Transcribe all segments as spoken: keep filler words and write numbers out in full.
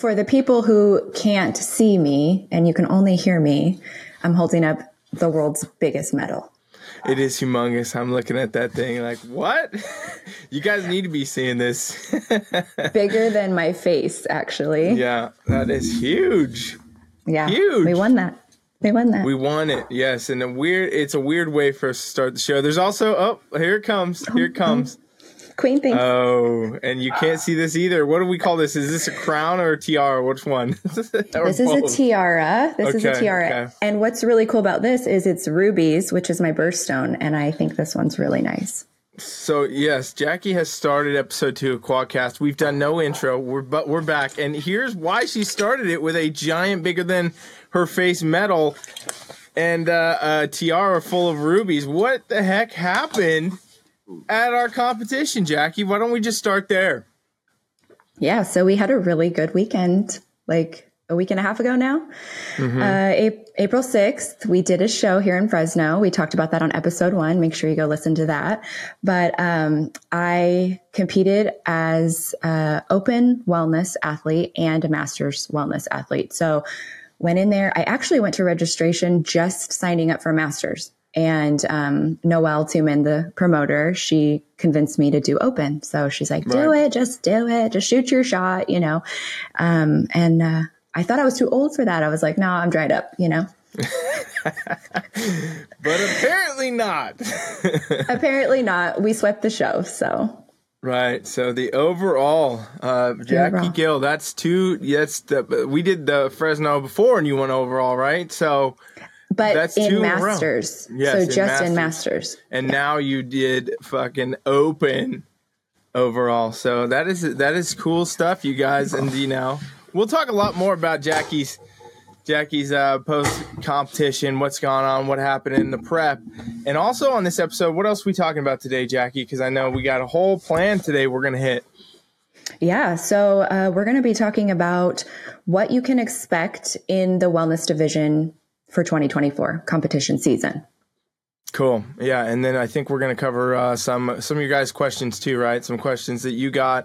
For the people who can't see me and you can only hear me, I'm holding up the world's biggest medal. It is humongous. I'm looking at that thing like, what? You guys need to be seeing this. Bigger than my face, actually. Yeah, that is huge. Yeah, huge. We won that. We won that. We won it, yes. And a weird, it's a weird way for us to start the show. There's also, oh, here it comes. Here it comes. Queen thing. Oh, and you can't see this either. What do we call this? Is this a crown or a tiara? Which one? This is a tiara. This okay, is a tiara. Okay. And what's really cool about this is it's rubies, which is my birthstone. And I think this one's really nice. So, yes, Jackie has started episode two of Quadcast. We've done no intro, we're, but we're back. And here's why she started it with a giant, bigger than her face medal and uh, a tiara full of rubies. What the heck happened at our competition, Jackie? Why don't we just start there? Yeah, so we had a really good weekend, like a week and a half ago now. Mm-hmm. Uh, April sixth, we did a show here in Fresno. We talked about that on episode one. Make sure you go listen to that. But um, I competed as an open wellness athlete and a master's wellness athlete. So went in there. I actually went to registration just signing up for masters. And um, Noelle Tuman, the promoter, she convinced me to do open. So she's like, do right. it, just do it, just shoot your shot, you know. Um, and uh, I thought I was too old for that. I was like, no, I'm dried up, you know. But apparently not. Apparently not. We swept the show, so. Right. So the overall, uh, Jackie overall. Gill, that's two. That's the, we did the Fresno before and you won overall, right? So. But That's in masters. Yes, so in just masters. in masters. And now you did fucking open overall. So that is that is cool stuff, you guys. And you know, we'll talk a lot more about Jackie's Jackie's uh, post competition, what's gone on, what happened in the prep. And also on this episode, what else are we talking about today, Jackie? Because I know we got a whole plan today we're gonna hit. Yeah, so uh, we're gonna be talking about what you can expect in the wellness division for twenty twenty-four competition season. Cool. Yeah. And then I think we're going to cover uh, some, some of your guys' questions too, right? Some questions that you got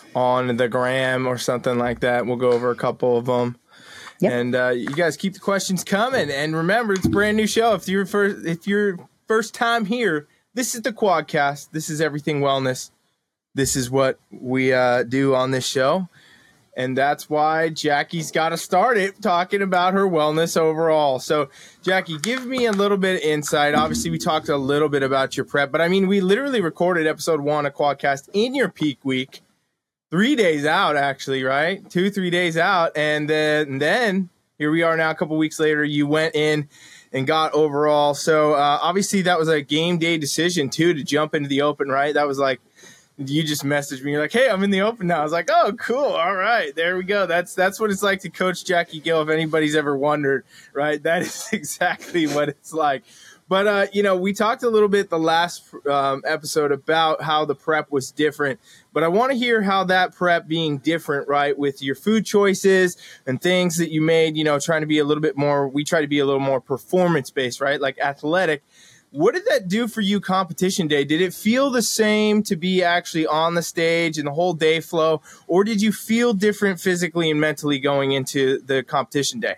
on the gram or something like that. We'll go over a couple of them. Yep. And uh, you guys keep the questions coming. And remember, it's a brand new show. If you're first, if you're first time here, this is the Quadcast. This is everything wellness. This is what we uh, do on this show. And that's why Jackie's got to start it talking about her wellness overall. So, Jackie, give me a little bit of insight. Obviously, we talked a little bit about your prep, but I mean, we literally recorded episode one of Quadcast in your peak week, three days out, actually, right? Two, three days out. And then, and then here we are now, a couple weeks later, you went in and got overall. So, uh, obviously, that was a game day decision, too, to jump into the open, right? That was like, you just messaged me. You're like, hey, I'm in the open now. I was like, oh, cool. All right. There we go. That's that's what it's like to coach Jackie Gill, if anybody's ever wondered, right? That is exactly what it's like. But, uh, you know, we talked a little bit the last um, episode about how the prep was different. But I want to hear how that prep being different, right, with your food choices and things that you made, you know, trying to be a little bit more, we try to be a little more performance-based, right, like athletic. What did that do for you competition day? Did it feel the same to be actually on the stage and the whole day flow, or did you feel different physically and mentally going into the competition day?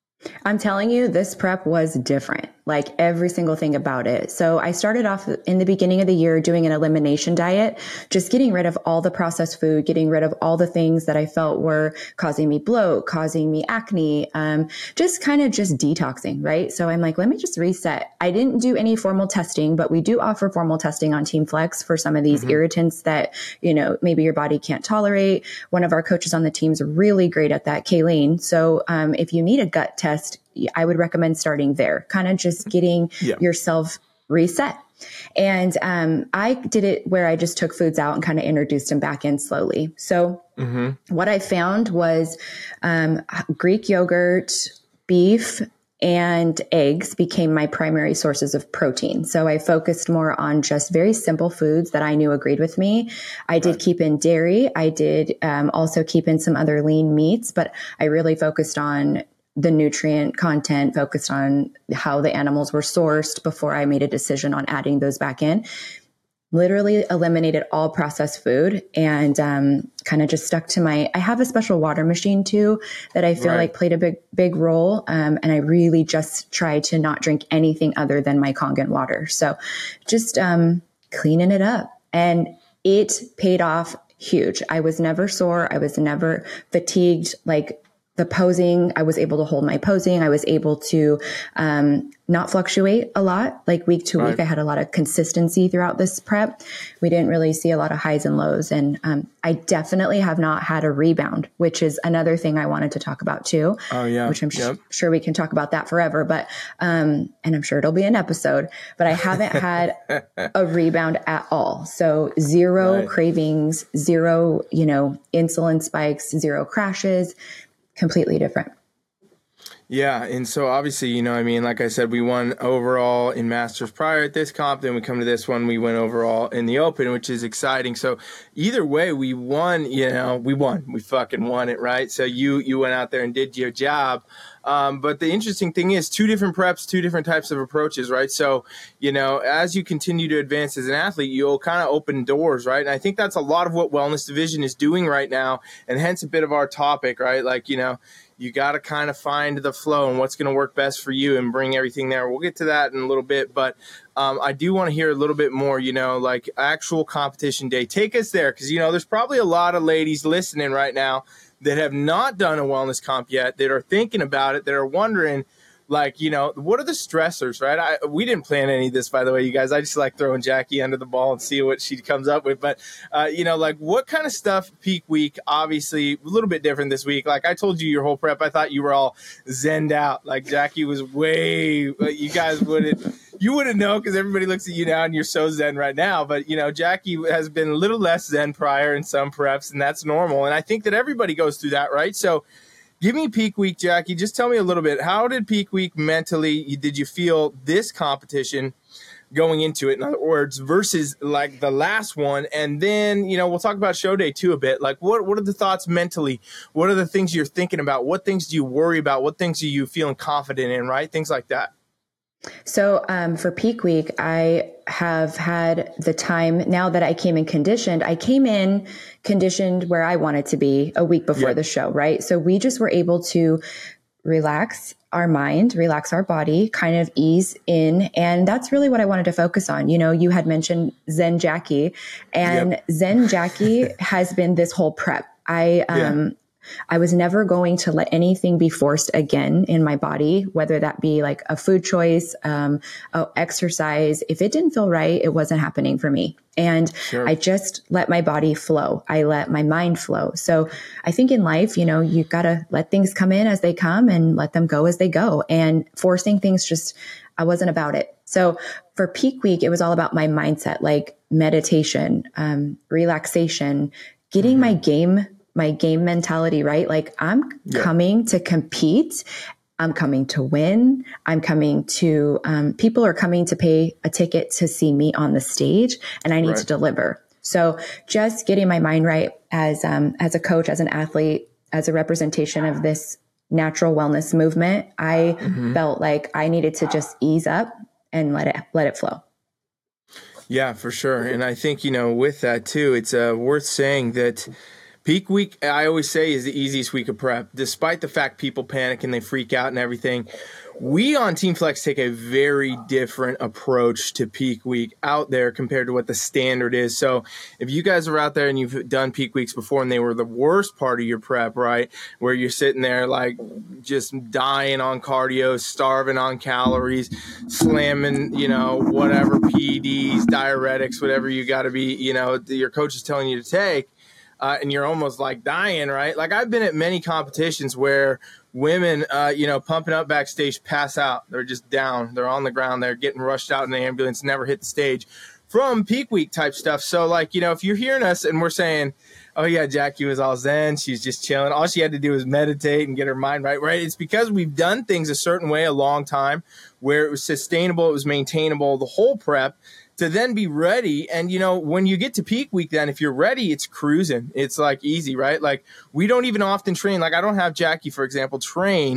I'm telling you, this prep was different, like every single thing about it. So I started off in the beginning of the year doing an elimination diet, just getting rid of all the processed food, getting rid of all the things that I felt were causing me bloat, causing me acne, um, just kind of just detoxing, right? So I'm like, let me just reset. I didn't do any formal testing, but we do offer formal testing on Team Flex for some of these mm-hmm. irritants that, you know, maybe your body can't tolerate. One of our coaches on the team's really great at that, Kayleen. So um, if you need a gut test, test, I would recommend starting there, kind of just getting yeah. yourself reset. And um, I did it where I just took foods out and kind of introduced them back in slowly. So mm-hmm. what I found was um, Greek yogurt, beef, and eggs became my primary sources of protein. So I focused more on just very simple foods that I knew agreed with me. I did keep in dairy. I did um, also keep in some other lean meats, but I really focused on the nutrient content, focused on how the animals were sourced before I made a decision on adding those back in. literally eliminated all processed food and um, kind of just stuck to my, I have a special water machine too that I feel right. like played a big, big role. Um, and I really just try to not drink anything other than my Kangen water. So just um, cleaning it up, and it paid off huge. I was never sore. I was never fatigued. Like the posing, I was able to hold my posing. I was able to um, not fluctuate a lot, like week to right. week. I had a lot of consistency throughout this prep. We didn't really see a lot of highs and lows. And um, I definitely have not had a rebound, which is another thing I wanted to talk about too. Oh, yeah. Which I'm yep. sh- sure we can talk about that forever. But, um, and I'm sure it'll be an episode, but I haven't had a rebound at all. So zero right. cravings, zero, you know, insulin spikes, zero crashes. Completely different. Yeah. And so obviously, you know, I mean, like I said, we won overall in Masters prior at this comp. Then we come to this one, we went overall in the Open, which is exciting. So either way, we won, you know, we won. We fucking won it, right? So you you went out there and did your job. Um, but the interesting thing is two different preps, two different types of approaches, right? So, you know, as you continue to advance as an athlete, you'll kind of open doors, right? And I think that's a lot of what Wellness Division is doing right now, and hence a bit of our topic, right? Like, you know, you got to kind of find the flow and what's going to work best for you and bring everything there. We'll get to that in a little bit, but um, I do want to hear a little bit more, you know, like actual competition day. Take us there, because, you know, there's probably a lot of ladies listening right now that have not done a wellness comp yet, that are thinking about it, that are wondering, like, you know, what are the stressors, right? I, we didn't plan any of this, by the way, you guys. I just like throwing Jackie under the ball and see what she comes up with. But, uh, you know, like what kind of stuff peak week, obviously a little bit different this week. Like I told you your whole prep, I thought you were all zenned out. Like Jackie was way, you guys wouldn't, you wouldn't know because everybody looks at you now and you're so zen right now. But, you know, Jackie has been a little less zen prior in some preps, and that's normal. And I think that everybody goes through that, right? So, give me peak week, Jackie. Just tell me a little bit. How did peak week mentally, did you feel this competition going into it, in other words, versus like the last one? And then, you know, we'll talk about show day too a bit. Like what, what are the thoughts mentally? What are the things you're thinking about? What things do you worry about? What things are you feeling confident in, right? Things like that. So um, for peak week, I have had the time now that I came in conditioned. I came in conditioned where I wanted to be a week before yep. the show, right? So we just were able to relax our mind, relax our body, kind of ease in. And that's really what I wanted to focus on. You know, you had mentioned Zen Jackie, and yep. Zen Jackie has been this whole prep. I, um, yeah. I was never going to let anything be forced again in my body, whether that be like a food choice, um, oh, exercise. If it didn't feel right, it wasn't happening for me. And sure. I just let my body flow. I let my mind flow. So I think in life, you know, you got to let things come in as they come and let them go as they go. And forcing things, just, I wasn't about it. So for peak week, it was all about my mindset, like meditation, um, relaxation, getting mm-hmm. my game my game mentality, right? Like I'm yeah. coming to compete. I'm coming to win. I'm coming to, um, people are coming to pay a ticket to see me on the stage, and I need right. to deliver. So just getting my mind right as, um, as a coach, as an athlete, as a representation of this natural wellness movement, I mm-hmm. felt like I needed to just ease up and let it, let it flow. Yeah, for sure. And I think, you know, with that too, it's uh, worth saying that peak week, I always say, is the easiest week of prep. Despite the fact people panic and they freak out and everything, we on Team Flex take a very different approach to peak week out there compared to what the standard is. So if you guys are out there and you've done peak weeks before and they were the worst part of your prep, right, where you're sitting there like just dying on cardio, starving on calories, slamming, you know, whatever P E Ds, diuretics, whatever you got to be, you know, your coach is telling you to take, Uh, and you're almost like dying, right? Like I've been at many competitions where women, uh, you know, pumping up backstage pass out. They're just down. They're on the ground. They're getting rushed out in the ambulance, never hit the stage from peak week type stuff. So like, you know, if you're hearing us and we're saying, oh yeah, Jackie was all zen, she's just chilling, all she had to do was meditate and get her mind right, right? It's because we've done things a certain way a long time where it was sustainable, it was maintainable, the whole prep, to then be ready. And, you know, when you get to peak week, then if you're ready, it's cruising. It's like easy, right? Like we don't even often train. Like I don't have Jackie, for example, train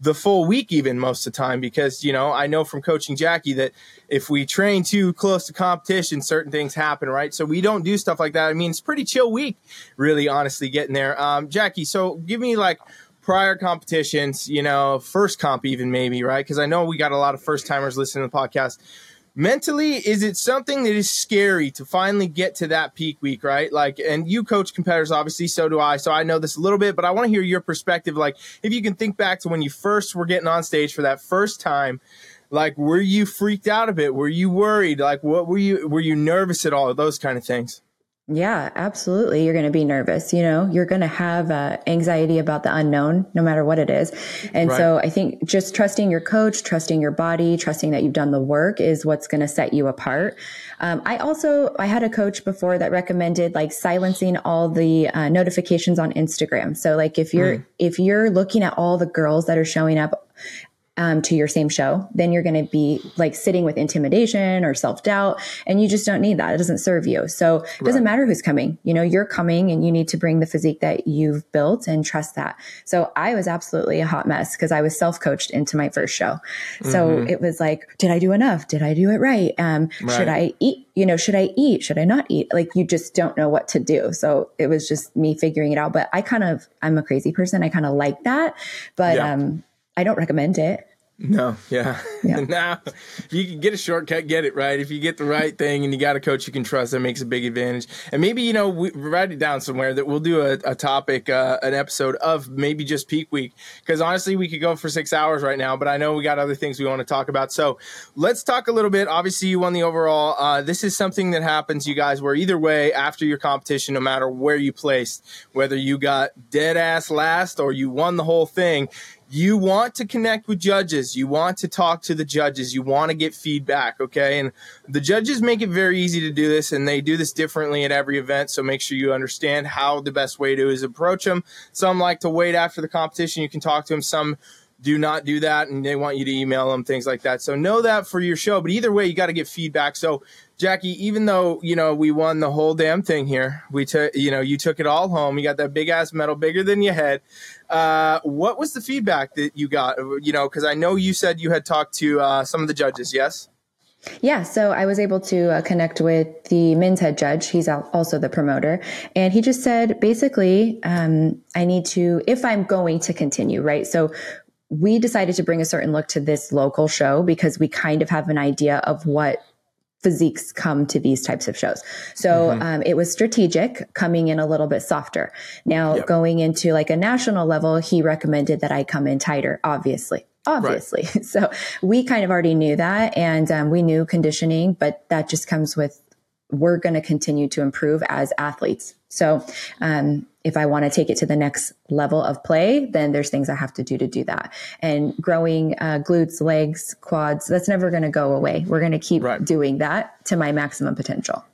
the full week even most of the time, because, you know, I know from coaching Jackie that if we train too close to competition, certain things happen, right? So we don't do stuff like that. I mean, it's a pretty chill week, really, honestly, getting there. Um, Jackie, so give me like prior competitions, you know, first comp even maybe, right? Because I know we got a lot of first timers listening to the podcast. Mentally, is it something that is scary to finally get to that peak week, right? Like, and you coach competitors, obviously, so do I. So I know this a little bit, but I want to hear your perspective. Like, if you can think back to when you first were getting on stage for that first time, like, were you freaked out a bit? Were you worried? Like, what were you, were you nervous at all? Those kind of things. Yeah, absolutely. You're going to be nervous. You know, you're going to have uh, anxiety about the unknown, no matter what it is. And right. So I think just trusting your coach, trusting your body, trusting that you've done the work is what's going to set you apart. Um, I also, I had a coach before that recommended like silencing all the uh, notifications on Instagram. So like if you're, mm. if you're looking at all the girls that are showing up Um, to your same show, then you're going to be like sitting with intimidation or self-doubt, and you just don't need that. It doesn't serve you. So it doesn't right. matter who's coming. You know, you're coming and you need to bring the physique that you've built and trust that. So I was absolutely a hot mess because I was self-coached into my first show. So mm-hmm. it was like, did I do enough? Did I do it right? Um, right. Should I eat? You know, should I eat? Should I not eat? Like, you just don't know what to do. So it was just me figuring it out. But I kind of, I'm a crazy person. I kind of like that, but, yeah. um, I don't recommend it. No, yeah. yeah. Now, if you can get a shortcut, get it, right? If you get the right thing and you got a coach you can trust, that makes a big advantage. And maybe, you know, we write it down somewhere that we'll do a, a topic, uh, an episode of maybe just peak week. Because honestly, we could go for six hours right now, but I know we got other things we want to talk about. So let's talk a little bit. Obviously, you won the overall. Uh, this is something that happens, you guys, where either way, after your competition, no matter where you placed, whether you got dead ass last or you won the whole thing, you want to connect with judges. You want to talk to the judges. You want to get feedback, okay? And the judges make it very easy to do this, and they do this differently at every event, so make sure you understand how the best way to is approach them. Some like to wait after the competition. You can talk to them. Some do not do that, and they want you to email them, things like that. So know that for your show. But either way, you got to get feedback. So, Jackie, even though, you know, we won the whole damn thing here, we took, you know, you took it all home. You got that big ass medal, bigger than your head. Uh, what was the feedback that you got? You know, because I know you said you had talked to uh, some of the judges, yes? Yeah, so I was able to uh, connect with the men's head judge. He's also the promoter. And he just said, basically, um, I need to, if I'm going to continue, right? So we decided to bring a certain look to this local show because we kind of have an idea of what physiques come to these types of shows. So mm-hmm. um, it was strategic, coming in a little bit softer. Now, yep. going into like a national level, he recommended that I come in tighter, obviously. Obviously. Right. So we kind of already knew that, and um, we knew conditioning, but that just comes with, we're going to continue to improve as athletes. So um, if I want to take it to the next level of play, then there's things I have to do to do that. And growing uh, glutes, legs, quads, that's never going to go away. We're going to keep right. doing that to my maximum potential.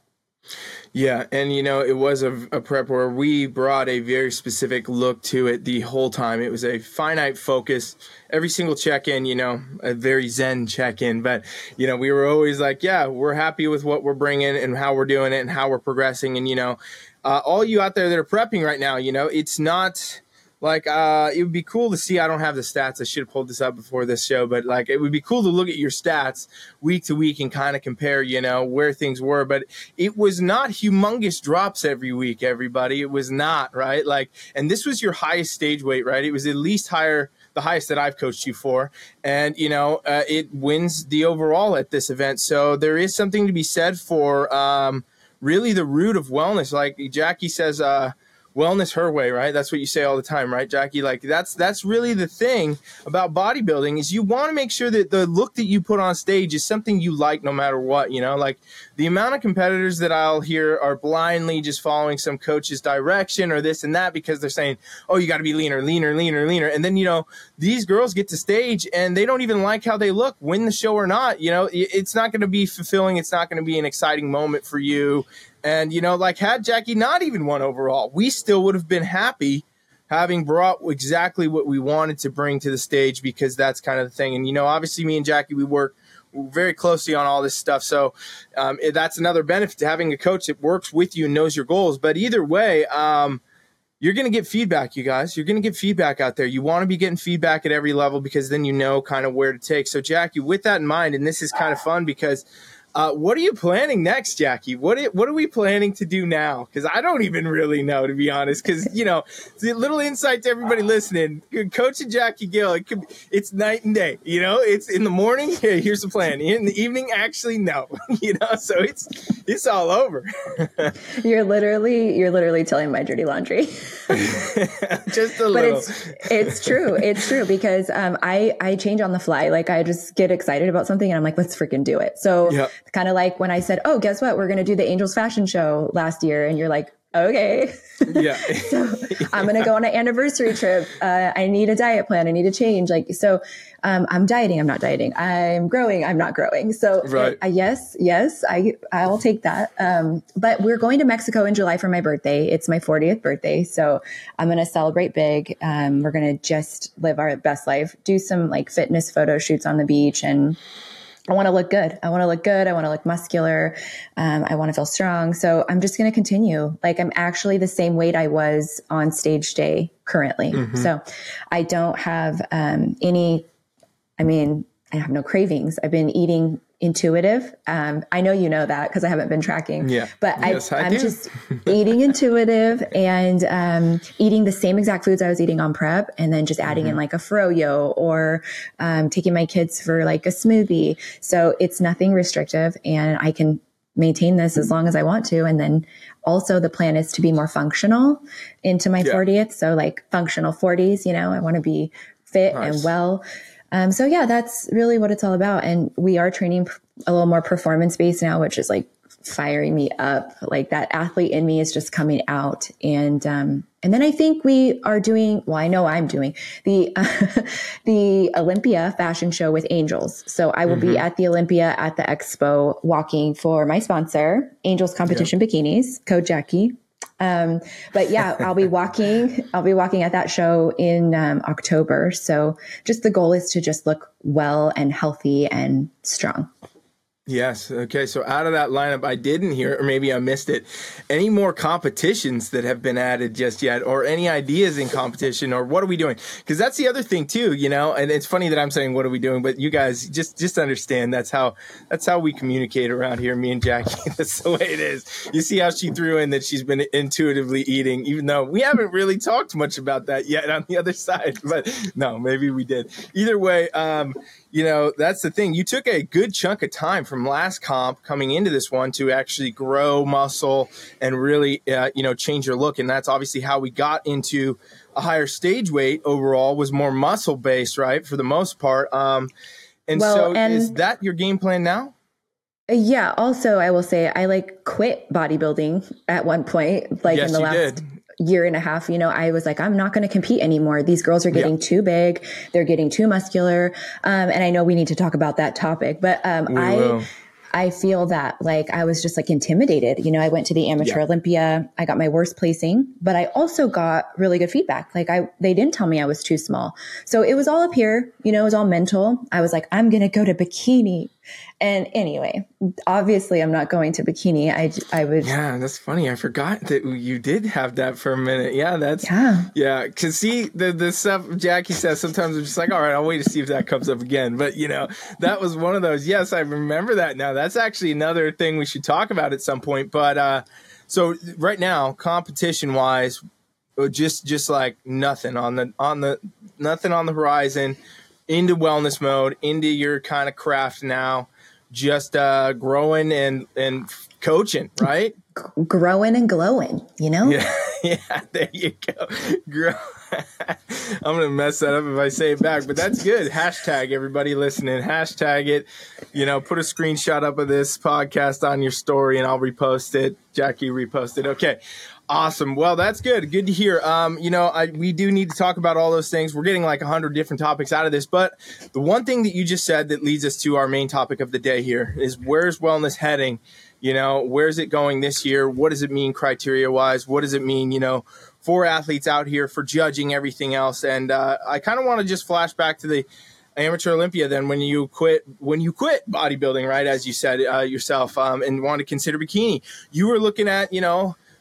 Yeah. And, you know, it was a, a prep where we brought a very specific look to it the whole time. It was a finite focus. Every single check-in, you know, a very zen check-in. But, you know, we were always like, yeah, we're happy with what we're bringing and how we're doing it and how we're progressing. And, you know, uh, all you out there that are prepping right now, you know, it's not like uh, it would be cool to see. I don't have the stats. I should have pulled this up before this show, but like it would be cool to look at your stats week to week and kind of compare, you know, where things were. But it was not humongous drops every week, everybody. It was not, right? Like, and this was your highest stage weight, right? It was at least higher, the highest that I've coached you for. And, you know, uh, it wins the overall at this event. So there is something to be said for um, really the root of wellness. Like Jackie says, uh, wellness her way, right? That's what you say all the time, right, Jackie? Like that's that's really the thing about bodybuilding is you want to make sure that the look that you put on stage is something you like no matter what, you know? Like the amount of competitors that I'll hear are blindly just following some coach's direction or this and that because they're saying, oh, you got to be leaner, leaner, leaner, leaner. And then, you know, these girls get to stage and they don't even like how they look, win the show or not. You know, it's not going to be fulfilling. It's not going to be an exciting moment for you. And, you know, like had Jackie not even won overall, we still would have been happy having brought exactly what we wanted to bring to the stage because that's kind of the thing. And, you know, obviously me and Jackie, we work very closely on all this stuff. So um, that's another benefit to having a coach that works with you and knows your goals. But either way, um, you're going to get feedback, you guys. You're going to get feedback out there. You want to be getting feedback at every level because then you know kind of where to take. So, Jackie, with that in mind, and this is kind of fun because uh, what are you planning next, Jackie? What are, what are we planning to do now? Because I don't even really know, to be honest. Because, you know, the little insight to everybody listening, Coach and Jackie Gill, it could, it's night and day. You know, it's in the morning, hey, here's the plan. In the evening, actually, no. You know, so it's it's all over. You're literally you're literally telling my dirty laundry. Just a but little. it's it's true. It's true because um, I I change on the fly. Like I just get excited about something and I'm like, let's freaking do it. So yep. Kind of like when I said, oh, guess what? We're going to do the Angels fashion show last year. And you're like, okay. Yeah. So I'm going to go on an anniversary trip. Uh, I need a diet plan. I need to change. Like, so um, I'm dieting. I'm not dieting. I'm growing. I'm not growing. So right. uh, yes, yes, I, I'll take that. Um, but we're going to Mexico in July for my birthday. It's my fortieth birthday. So I'm going to celebrate big. Um, we're going to just live our best life, do some like fitness photo shoots on the beach, and I want to look good. I want to look good. I want to look muscular. Um, I want to feel strong. So I'm just going to continue. Like I'm actually the same weight I was on stage day currently. Mm-hmm. So I don't have um, any, I mean, I have no cravings. I've been eating intuitive. Um, I know you know that because I haven't been tracking. Yeah. But yes, I, I I'm do. just eating intuitive and um, eating the same exact foods I was eating on prep, and then just adding mm-hmm. in like a froyo or um, taking my kids for like a smoothie. So it's nothing restrictive, and I can maintain this as long as I want to. And then also the plan is to be more functional into my yeah. fortieth. So like functional forties, you know, I want to be fit nice. and well. Um, so yeah, that's really what it's all about. And we are training a little more performance based now, which is like firing me up. Like that athlete in me is just coming out. And, um, and then I think we are doing, well, I know I'm doing the, uh, the Olympia fashion show with Angels. So I will mm-hmm. be at the Olympia at the expo walking for my sponsor, Angels Competition yep. Bikinis, Code Jackie. Um, but yeah, I'll be walking, I'll be walking at that show in, um, October. So just the goal is to just look well and healthy and strong. Yes. Okay. So out of that lineup, I didn't hear, or maybe I missed it, any more competitions that have been added just yet, or any ideas in competition, or what are we doing? Because that's the other thing too, you know. And it's funny that I'm saying what are we doing, but you guys just just understand that's how that's how we communicate around here. Me and Jackie, that's the way it is. You see how she threw in that she's been intuitively eating, even though we haven't really talked much about that yet on the other side. But no, maybe we did. Either way, um, you know, that's the thing. You took a good chunk of time from last comp coming into this one to actually grow muscle and really, uh, you know, change your look. And that's obviously how we got into a higher stage weight overall, was more muscle based, right? For the most part. Um, and well, so and is that your game plan now? Yeah. Also, I will say I like quit bodybuilding at one point, like yes, in the you last did. year and a half, you know, I was like, I'm not going to compete anymore. These girls are getting yeah. too big. They're getting too muscular. Um, and I know we need to talk about that topic, but, um, we I, will. I feel that like I was just like intimidated. You know, I went to the Amateur yeah. Olympia. I got my worst placing, but I also got really good feedback. Like I, they didn't tell me I was too small. So it was all up here, you know, it was all mental. I was like, I'm going to go to bikini. And anyway, obviously I'm not going to bikini. I, I would. Yeah, that's funny. I forgot that you did have that for a minute. Yeah, that's. Yeah. Yeah. Cause see the, the stuff Jackie says, sometimes I'm just like, all right, I'll wait to see if that comes up again. But you know, that was one of those. Yes, I remember that now. That's actually another thing we should talk about at some point. But, uh, so right now, competition wise, just, just like nothing on the, on the, nothing on the horizon, into wellness mode, into your kind of craft now, just uh, growing and, and coaching, right? Growing and glowing, you know? Yeah, yeah, there you go. Grow. I'm going to mess that up if I say it back, but that's good. Hashtag everybody listening. Hashtag it. You know, put a screenshot up of this podcast on your story and I'll repost it. Jackie reposted. Okay. Awesome. Well, that's good. Good to hear. Um, you know, I, we do need to talk about all those things. We're getting like a hundred different topics out of this, but the one thing that you just said that leads us to our main topic of the day here is where's wellness heading? You know, where's it going this year? What does it mean criteria wise? What does it mean, you know, for athletes out here, for judging everything else? And uh, I kind of want to just flash back to the Amateur Olympia then when you quit, when you quit bodybuilding, right? As you said uh, yourself, um, and want to consider bikini, you were looking at, you know,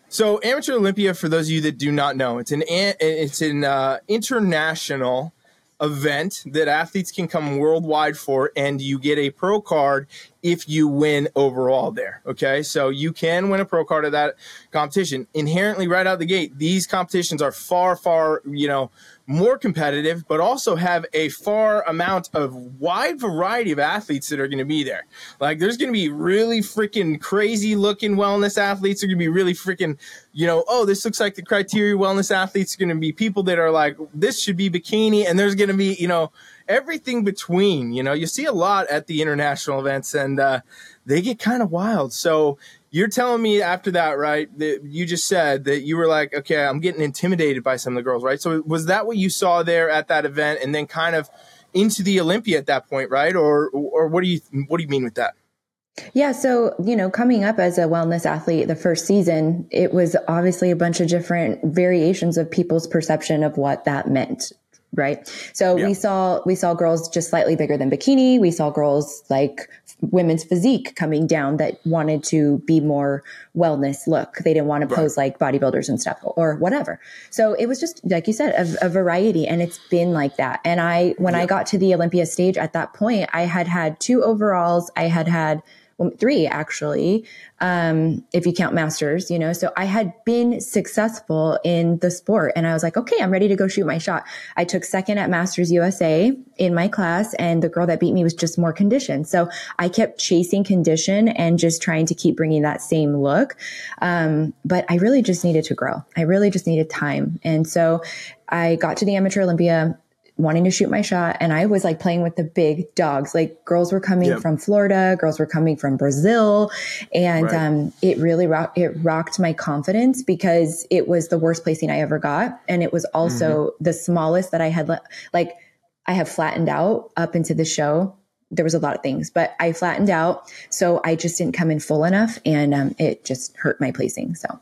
So Amateur Olympia, for those of you that do not know, it's an it's an uh, international event that athletes can come worldwide for, and you get a pro card if you win overall there. Okay, so you can win a pro card at that competition. Inherently, right out the gate, these competitions are far, far, you know, more competitive, but also have a far amount of wide variety of athletes that are going to be there. Like, there's going to be really freaking crazy looking wellness athletes. They're going to be really freaking, you know, oh, this looks like the criteria wellness athletes. Are going to be people that are like, this should be bikini, and there's going to be, you know, everything between. You know, you see a lot at the international events, and uh, they get kind of wild. So you're telling me after that, right, that you just said that you were like, okay, I'm getting intimidated by some of the girls, right? So was that what you saw there at that event, and then kind of into the Olympia at that point, right? Or or what do you what do you mean with that? Yeah. So, you know, coming up as a wellness athlete, the first season, it was obviously a bunch of different variations of people's perception of what that meant. Right. So yeah. we saw, we saw girls just slightly bigger than bikini. We saw girls like women's physique coming down that wanted to be more wellness look. They didn't want to pose right. like bodybuilders and stuff or whatever. So it was just, like you said, a, a variety, and it's been like that. And I, when yeah. I got to the Olympia stage at that point, I had had two overalls. I had had well, three actually, um, if you count masters, you know, so I had been successful in the sport, and I was like, okay, I'm ready to go shoot my shot. I took second at Masters U S A in my class, and the girl that beat me was just more conditioned. So I kept chasing condition and just trying to keep bringing that same look. Um, but I really just needed to grow. I really just needed time. And so I got to the Amateur Olympia wanting to shoot my shot. And I was like playing with the big dogs. Like, girls were coming yep. from Florida, girls were coming from Brazil. And, right. um, it really rocked, it rocked my confidence, because it was the worst placing I ever got. And it was also mm-hmm. the smallest that I had, le- like I have flattened out up into the show. There was a lot of things, but I flattened out. So I just didn't come in full enough, and, um, it just hurt my placing. So.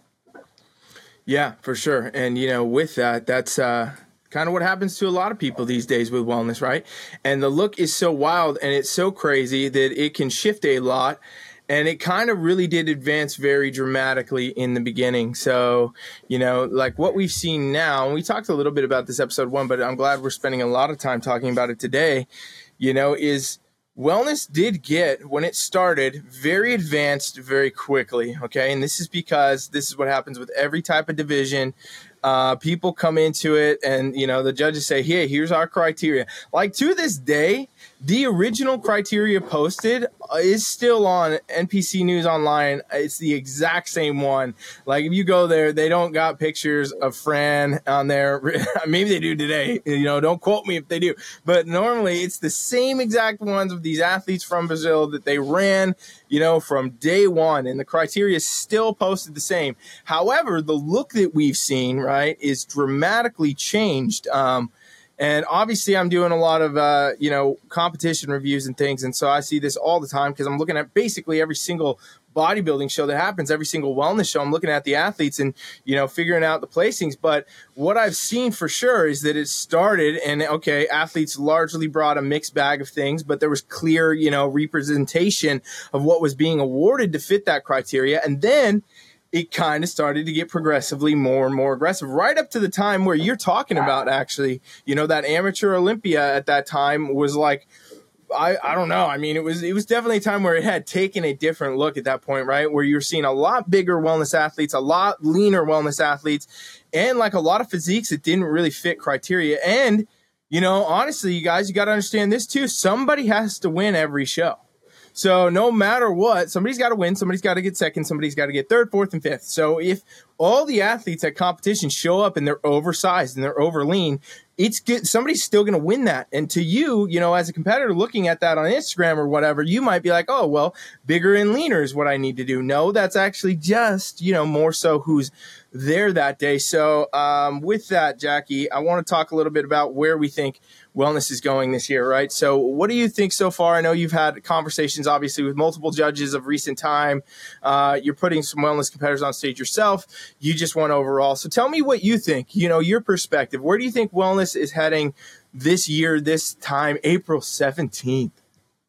Yeah, for sure. And, you know, with that, that's, uh, kind of what happens to a lot of people these days with wellness, right? And the look is so wild and it's so crazy that it can shift a lot. And it kind of really did advance very dramatically in the beginning. So, you know, like what we've seen now, and we talked a little bit about this episode one, but I'm glad we're spending a lot of time talking about it today, you know, is wellness did get, when it started, very advanced very quickly, okay? And this is because this is what happens with every type of division. Uh, people come into it, and, you know, the judges say, hey, here's our criteria. Like, to this day, the original criteria posted is still on N P C News Online. It's the exact same one. Like, if you go there, they don't got pictures of Fran on there. Maybe they do today. You know, don't quote me if they do. But normally, it's the same exact ones of these athletes from Brazil that they ran, you know, from day one. And the criteria is still posted the same. However, the look that we've seen, right, is dramatically changed. Um, And obviously I'm doing a lot of, uh, you know, competition reviews and things. And so I see this all the time, because I'm looking at basically every single bodybuilding show that happens, every single wellness show. I'm looking at the athletes and, you know, figuring out the placings. But what I've seen for sure is that it started, and okay, athletes largely brought a mixed bag of things, but there was clear, you know, representation of what was being awarded to fit that criteria. And then it kind of started to get progressively more and more aggressive, right up to the time where you're talking about, actually, you know, that Amateur Olympia at that time was like, I, I don't know. I mean, it was it was definitely a time where it had taken a different look at that point, right? Where you're seeing a lot bigger wellness athletes, a lot leaner wellness athletes, and like a lot of physiques that didn't really fit criteria. And, you know, honestly, you guys, you got to understand this too. Somebody has to win every show. So no matter what, somebody's got to win, somebody's got to get second, somebody's got to get third, fourth, and fifth. So if all the athletes at competition show up and they're oversized and they're over lean, it's good. Somebody's still going to win that. And to you, you know, as a competitor looking at that on Instagram or whatever, you might be like, oh, well, bigger and leaner is what I need to do. No, that's actually just, you know, more so who's there that day. So um, with that, Jackie, I want to talk a little bit about where we think wellness is going this year, right? So what do you think so far? I know you've had conversations, obviously, with multiple judges of recent time. Uh, you're putting some wellness competitors on stage yourself. You just won overall. So tell me what you think, you know, your perspective. Where do you think wellness is heading this year, this time, April seventeenth?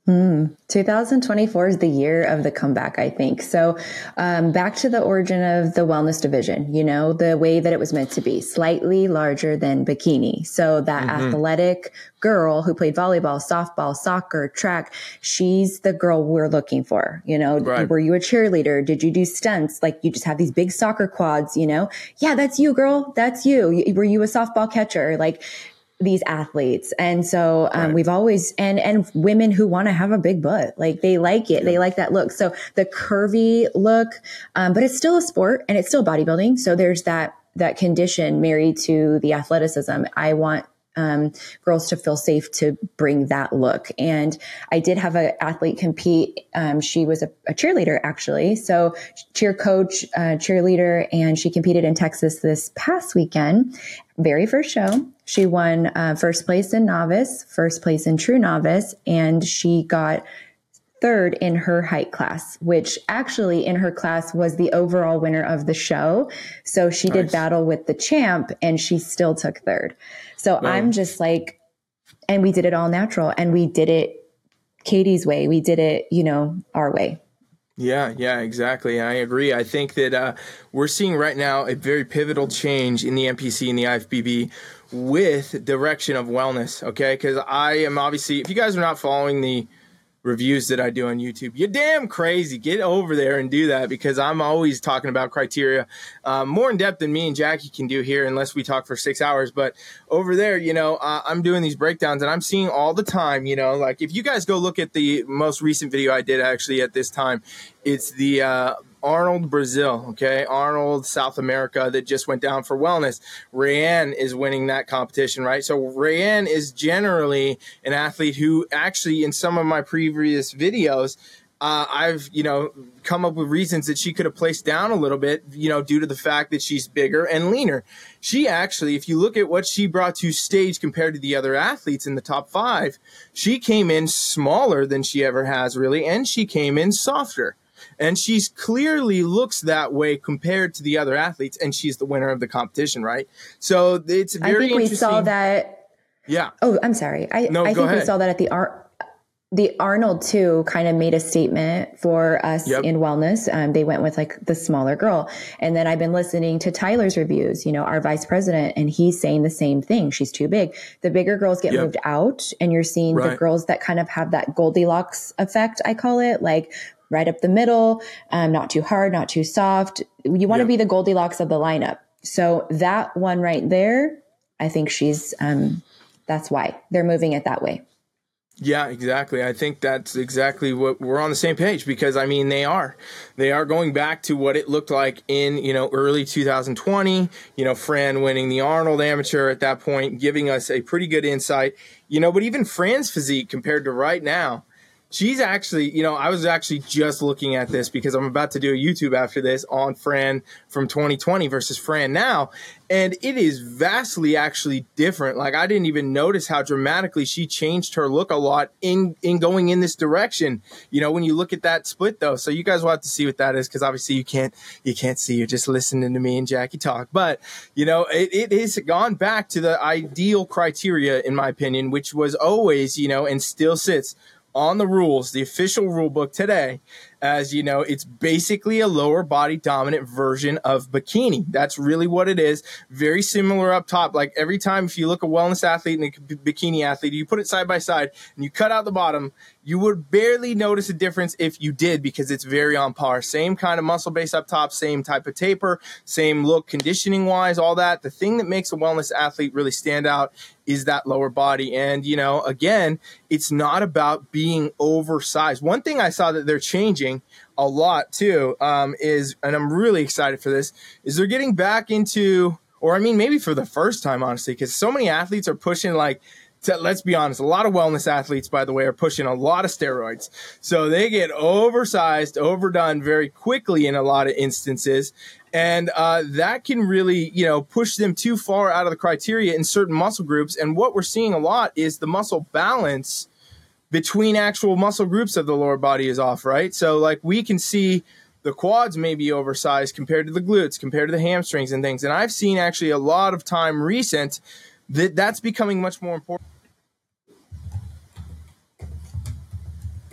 Mm, twenty twenty-four is the year of the comeback, I think. So, um, back to the origin of the wellness division, you know, the way that it was meant to be, slightly larger than bikini. So that mm-hmm. athletic girl who played volleyball, softball, soccer, track, she's the girl we're looking for. You know, right. Were you a cheerleader? Did you do stunts? Like you just have these big soccer quads, you know? Yeah, that's you, girl. That's you. Were you a softball catcher? Like, these athletes. And so, um, right. we've always, and, and women who want to have a big butt, like they like it. Yeah. They like that look. So the curvy look, um, but it's still a sport and it's still bodybuilding. So there's that, that condition married to the athleticism. I want, um, girls to feel safe to bring that look. And I did have an athlete compete. Um, she was a, a cheerleader actually. So cheer coach, uh, cheerleader, and she competed in Texas this past weekend. Very first show. She won uh, first place in novice, first place in true novice, and she got third in her height class, which actually in her class was the overall winner of the show. So she nice. did battle with the champ and she still took third. So wow. I'm just like, and we did it all natural and we did it Katie's way. We did it, you know, our way. Yeah, yeah, exactly. I agree. I think that uh, we're seeing right now a very pivotal change in the N P C and the I F B B with direction of wellness, okay? Because I am obviously, if you guys are not following the reviews that I do on YouTube, you're damn crazy. Get over there and do that because I'm always talking about criteria um, more in depth than me and Jackie can do here unless we talk for six hours. But over there, you know, uh, I'm doing these breakdowns and I'm seeing all the time, you know, like if you guys go look at the most recent video I did actually at this time, it's the uh, Arnold Brazil, okay? Arnold South America that just went down for wellness. Rayanne is winning that competition, right? So Rayanne is generally an athlete who actually in some of my previous videos, uh, I've, you know, come up with reasons that she could have placed down a little bit, you know, due to the fact that she's bigger and leaner. She actually, if you look at what she brought to stage compared to the other athletes in the top five, she came in smaller than she ever has really, and she came in softer. And she's clearly looks that way compared to the other athletes, and she's the winner of the competition, right? So it's very I think we interesting. saw that. Yeah. Oh, I'm sorry. I, no, I go think ahead. we saw that at the Ar- the Arnold too kind of made a statement for us yep. in wellness. Um, they went with like the smaller girl. And then I've been listening to Tyler's reviews, you know, our vice president, and he's saying the same thing. She's too big. The bigger girls get yep. moved out, and you're seeing right. the girls that kind of have that Goldilocks effect, I call it, like right up the middle, um, not too hard, not too soft. You want to yep. be the Goldilocks of the lineup. So that one right there, I think she's, um, that's why they're moving it that way. Yeah, exactly. I think that's exactly what we're on the same page because, I mean, they are. They are going back to what it looked like in, you know, early two thousand twenty, you know, Fran winning the Arnold Amateur at that point, giving us a pretty good insight, you know, but even Fran's physique compared to right now, she's actually, you know, I was actually just looking at this because I'm about to do a YouTube after this on Fran from twenty twenty versus Fran now. And it is vastly actually different. Like I didn't even notice how dramatically she changed her look a lot in, in going in this direction. You know, when you look at that split though, so you guys will have to see what that is. Cause obviously you can't, you can't see, you're just listening to me and Jackie talk, but you know, it, it has gone back to the ideal criteria in my opinion, which was always, you know, and still sits on the rules, the official rule book today, as you know, it's basically a lower body dominant version of bikini. That's really what it is. Very similar up top. Like every time if you look a wellness athlete and a bikini athlete, you put it side by side and you cut out the bottom, you would barely notice a difference if you did because it's very on par. Same kind of muscle base up top, same type of taper, same look conditioning wise, all that. The thing that makes a wellness athlete really stand out is that lower body. And, you know, again, it's not about being oversized. One thing I saw that they're changing a lot too um, is, and I'm really excited for this, is they're getting back into, or I mean, maybe for the first time, honestly, because so many athletes are pushing like, to, let's be honest, a lot of wellness athletes, by the way, are pushing a lot of steroids. So they get oversized, overdone very quickly in a lot of instances. And uh, that can really, you know, push them too far out of the criteria in certain muscle groups. And what we're seeing a lot is the muscle balance between actual muscle groups of the lower body is off, right? So like we can see the quads may be oversized compared to the glutes, compared to the hamstrings and things. And I've seen actually a lot of time recent that that's becoming much more important.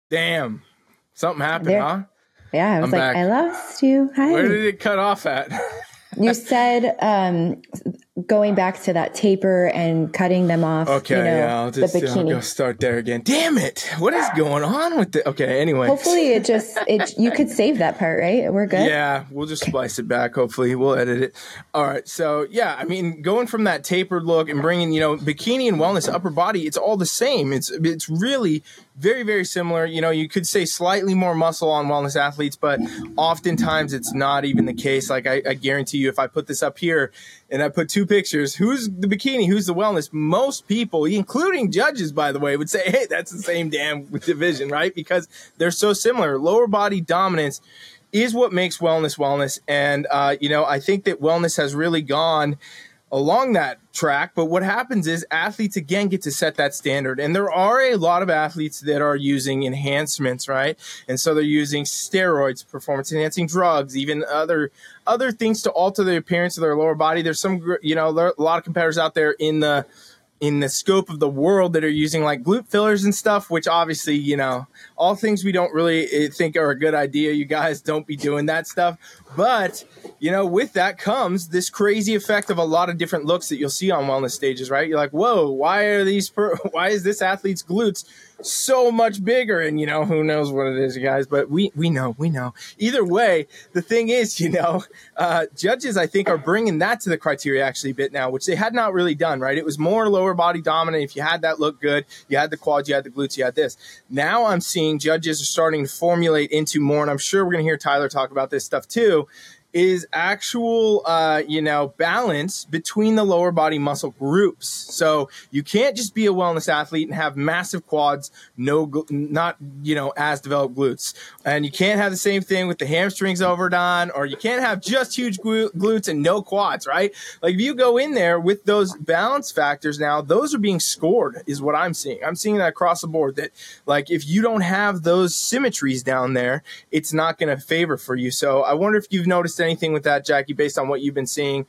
Damn. Something happened, There, huh? yeah, I was I'm like, back. I lost you. Hi. Where did it cut off at? You said um, going back to that taper and cutting them off. Okay, you know, yeah, I'll just the I'll bikini. go start there again. Damn it! What is going on with the? Okay, anyway. Hopefully, it just it. You could save that part, right? We're good. Yeah, we'll just splice it back. Hopefully, we'll edit it. All right. So yeah, I mean, going from that tapered look and bringing, you know, bikini and wellness, upper body, it's all the same. It's it's really very, very similar. You know, you could say slightly more muscle on wellness athletes, but oftentimes it's not even the case. Like I, I guarantee you, if I put this up here and I put two pictures, who's the bikini, who's the wellness? Most people, including judges, by the way, would say, hey, that's the same damn division, right? Because they're so similar. Lower body dominance is what makes wellness wellness. And, uh, you know, I think that wellness has really gone along that track. But what happens is athletes, again, get to set that standard. And there are a lot of athletes that are using enhancements, right? And so they're using steroids, performance enhancing drugs, even other other things to alter the appearance of their lower body. There's some, you know, there are a lot of competitors out there in the in the scope of the world that are using like glute fillers and stuff, which obviously, you know, all things we don't really think are a good idea. You guys don't be doing that stuff. But, you know, with that comes this crazy effect of a lot of different looks that you'll see on wellness stages, right? You're like, whoa, why are these, per- why is this athlete's glutes so much bigger? And, you know, who knows what it is, you guys, but we, we know, we know. Either way, the thing is, you know, uh, judges, I think, are bringing that to the criteria actually a bit now, which they had not really done, right? It was more lower body dominant. If you had that look good, you had the quads, you had the glutes, you had this. Now I'm seeing judges are starting to formulate into more, and I'm sure we're going to hear Tyler talk about this stuff too, is actual, uh, you know, balance between the lower body muscle groups. So you can't just be a wellness athlete and have massive quads, no, not, you know, as developed glutes. And you can't have the same thing with the hamstrings overdone, or you can't have just huge glutes and no quads, right? Like if you go in there with those balance factors now, those are being scored is what I'm seeing. I'm seeing that across the board that like if you don't have those symmetries down there, it's not going to favor for you. So I wonder if you've noticed anything with that, Jackie, based on what you've been seeing,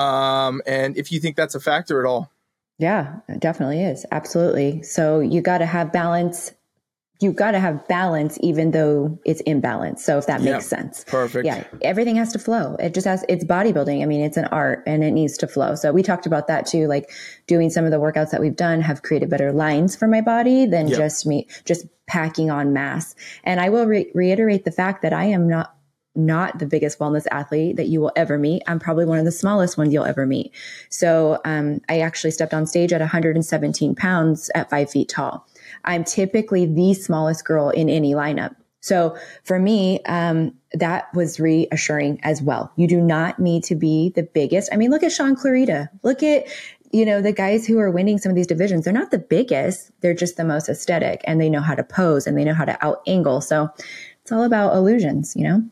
um, and if you think that's a factor at all. Yeah, it definitely is. Absolutely. So you got to have balance. You got to have balance, even though it's imbalance. So if that makes yeah, sense. Perfect. Yeah. Everything has to flow. It just has, it's bodybuilding. I mean, it's an art and it needs to flow. So we talked about that too. Like doing some of the workouts that we've done have created better lines for my body than yep. just me, just packing on mass. And I will re- reiterate the fact that I am not not the biggest wellness athlete that you will ever meet. I'm probably one of the smallest ones you'll ever meet. So um, I actually stepped on stage at one hundred seventeen pounds at five feet tall. I'm typically the smallest girl in any lineup. So for me, um, that was reassuring as well. You do not need to be the biggest. I mean, look at Sean Clarita. Look at, you know, the guys who are winning some of these divisions. They're not the biggest. They're just the most aesthetic, and they know how to pose and they know how to out angle. So it's all about illusions, you know?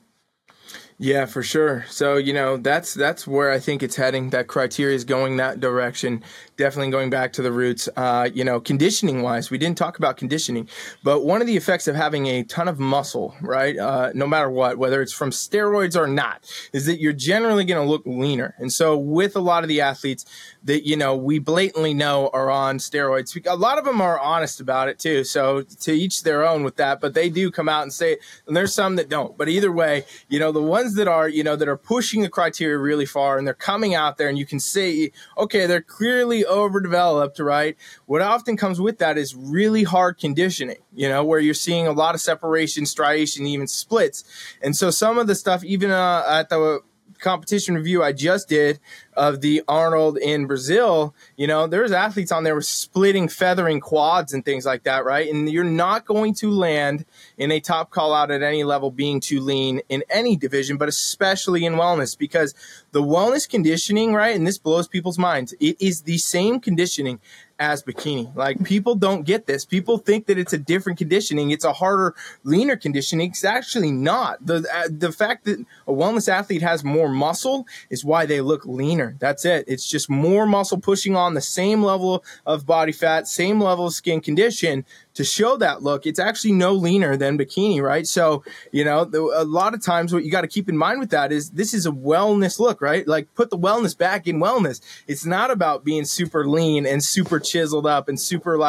Yeah, for sure. So, you know, that's that's where I think it's heading. That criteria is going that direction. Definitely going back to the roots. Uh, you know, conditioning wise, we didn't talk about conditioning, but one of the effects of having a ton of muscle, right, uh, no matter what, whether it's from steroids or not, is that you're generally going to look leaner. And so with a lot of the athletes that, you know, we blatantly know are on steroids, a lot of them are honest about it too. So to each their own with that, but they do come out and say it, and there's some that don't. But either way, you know, the ones that are, you know, that are pushing the criteria really far and they're coming out there and you can say, okay, they're clearly overdeveloped, right? What often comes with that is really hard conditioning, you know, where you're seeing a lot of separation, striation, even splits. And so some of the stuff, even uh, at the competition review I just did of the Arnold in Brazil, you know, there's athletes on there with splitting, feathering quads and things like that, right? And you're not going to land in a top call out at any level being too lean in any division, but especially in wellness, because the wellness conditioning, right, and this blows people's minds, it is the same conditioning as bikini. Like people don't get this. People think that it's a different conditioning. It's a harder, leaner conditioning. It's actually not. The uh, the fact that a wellness athlete has more muscle is why they look leaner. That's it. It's just more muscle pushing on the same level of body fat, same level of skin condition to show that look. It's actually no leaner than bikini, right? So, you know, the, a lot of times what you got to keep in mind with that is this is a wellness look, right? Like put the wellness back in wellness. It's not about being super lean and super chiseled up and super like,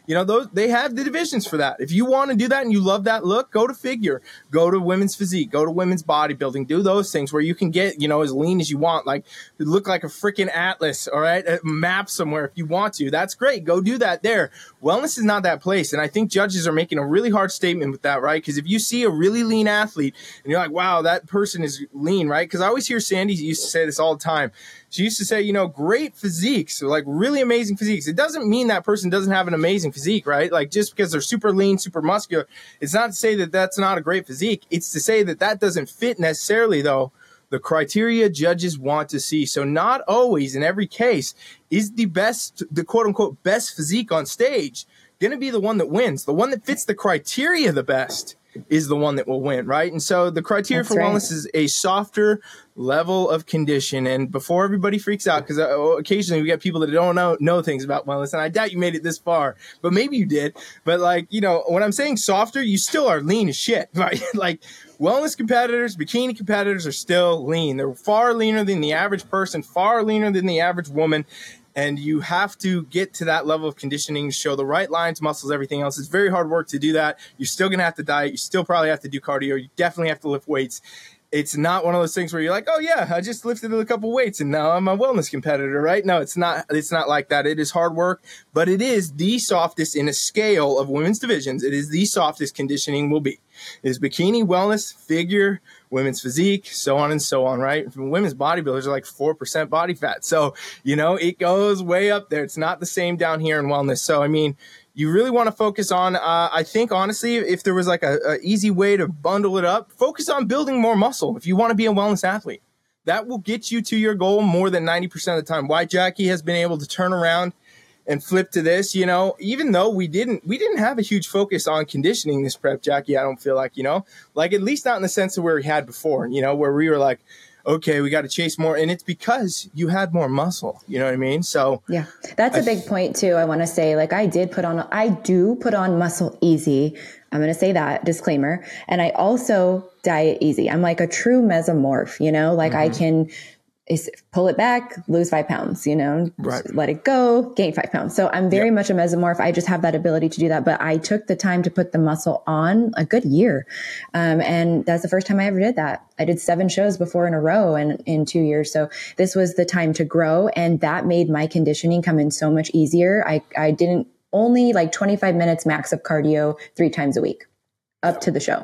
You know, those they have the divisions for that. If you want to do that and you love that look, go to figure, go to women's physique, go to women's bodybuilding, do those things where you can get, you know, as lean as you want, like look like a freaking atlas, all right, a map somewhere if you want to. That's great. Go do that there. Wellness is not that place. And I think judges are making a really hard statement with that, right? Because if you see a really lean athlete and you're like, wow, that person is lean, right? Because I always hear Sandy used to say this all the time. She used to say, you know, great physiques, so like really amazing physiques. It doesn't mean that person doesn't have an amazing physique, right? Like just because they're super lean, super muscular, it's not to say that that's not a great physique. It's to say that that doesn't fit necessarily, though, the criteria judges want to see. So not always in every case is the best, the quote unquote best physique on stage going to be the one that wins. The one that fits the criteria the best is the one that will win, right? And so the criteria That's for right. wellness is a softer level of condition. And before everybody freaks out, because uh, occasionally we get people that don't know know things about wellness, and I doubt you made it this far, but maybe you did. But like, you know, when I'm saying softer, you still are lean as shit, right? Like wellness competitors, bikini competitors are still lean. They're far leaner than the average person, far leaner than the average woman. And you have to get to that level of conditioning, show the right lines, muscles, everything else. It's very hard work to do that. You're still going to have to diet. You still probably have to do cardio. You definitely have to lift weights. It's not one of those things where you're like, oh, yeah, I just lifted a couple weights and now I'm a wellness competitor, right? No, it's not. It's not like that. It is hard work, but it is the softest in a scale of women's divisions. It is the softest conditioning will be. It is bikini, wellness, figure, women's physique, so on and so on, right? Women's bodybuilders are like four percent body fat. So, you know, it goes way up there. It's not the same down here in wellness. So, I mean, you really want to focus on, uh, I think, honestly, if there was like a, a easy way to bundle it up, focus on building more muscle. If you want to be a wellness athlete, that will get you to your goal more than ninety percent of the time. Why Jackie has been able to turn around and flip to this, you know, even though we didn't, we didn't have a huge focus on conditioning this prep, Jackie, I don't feel like, you know, like at least not in the sense of where we had before, you know, where we were like, okay, we got to chase more. And it's because you had more muscle. You know what I mean? So yeah, that's a big point too. I want to say, like, I did put on, I do put on muscle easy. I'm going to say that disclaimer. And I also diet easy. I'm like a true mesomorph, you know, like mm-hmm. I can is pull it back, lose five pounds, you know, right. let it go, gain five pounds. So I'm very yep. much a mesomorph. I just have that ability to do that. But I took the time to put the muscle on a good year. Um, and that's the first time I ever did that. I did seven shows before in a row in, in two years. So this was the time to grow. And that made my conditioning come in so much easier. I, I didn't only like twenty-five minutes max of cardio three times a week up to the show.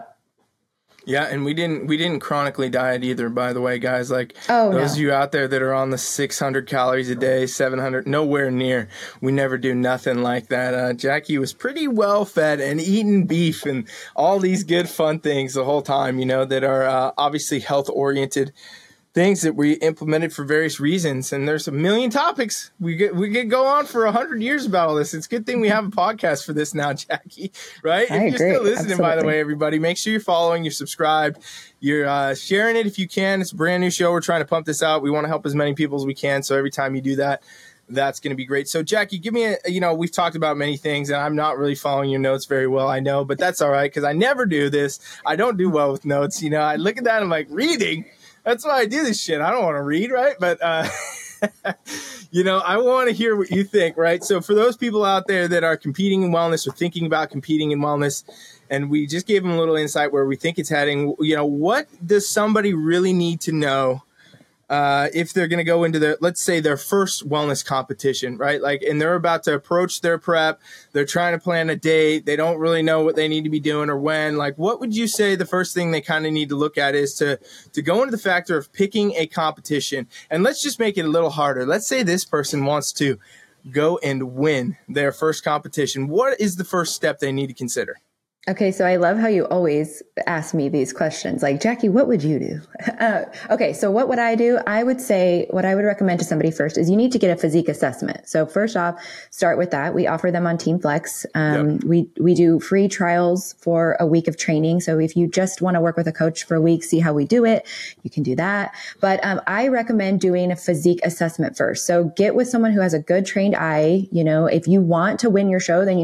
Yeah, and we didn't we didn't chronically diet either, by the way, guys. Like oh, those no. of you out there that are on the six hundred calories a day, seven hundred, nowhere near. We never do nothing like that. Uh, Jackie was pretty well fed and eating beef and all these good fun things the whole time, you know, that are uh, obviously health oriented things that we implemented for various reasons. And there's a million topics. We get we could go on for a hundred years about all this. It's a good thing we have a podcast for this now, Jackie, right? I if you're agree. still listening, Absolutely. by the way, everybody, make sure you're following, you're subscribed, you're uh, sharing it if you can. It's a brand new show. We're trying to pump this out. We want to help as many people as we can. So every time you do that, that's going to be great. So Jackie, give me a, you know, we've talked about many things and I'm not really following your notes very well. I know, but that's all right. Cause I never do this. I don't do well with notes. You know, I look at that and I'm like, reading. That's why I do this shit. I don't want to read, right? But, uh, you know, I want to hear what you think, right? So for those people out there that are competing in wellness or thinking about competing in wellness, and we just gave them a little insight where we think it's heading, you know, what does somebody really need to know uh, if they're going to go into their, let's say their first wellness competition, right? Like, and they're about to approach their prep. They're trying to plan a date. They don't really know what they need to be doing or when. Like, what would you say the first thing they kind of need to look at is to, to go into the factor of picking a competition? And let's just make it a little harder. Let's say this person wants to go and win their first competition. What is the first step they need to consider? Okay, so I love how you always ask me these questions. Like, Jackie, what would you do? Uh, okay, so what would I do? I would say what I would recommend to somebody first is you need to get a physique assessment. So first off, start with that. We offer them on Team Flex. Um, yep. We we do free trials for a week of training. So if you just want to work with a coach for a week, see how we do it, you can do that. But um, I recommend doing a physique assessment first. So get with someone who has a good trained eye. You know, if you want to win your show, then you need to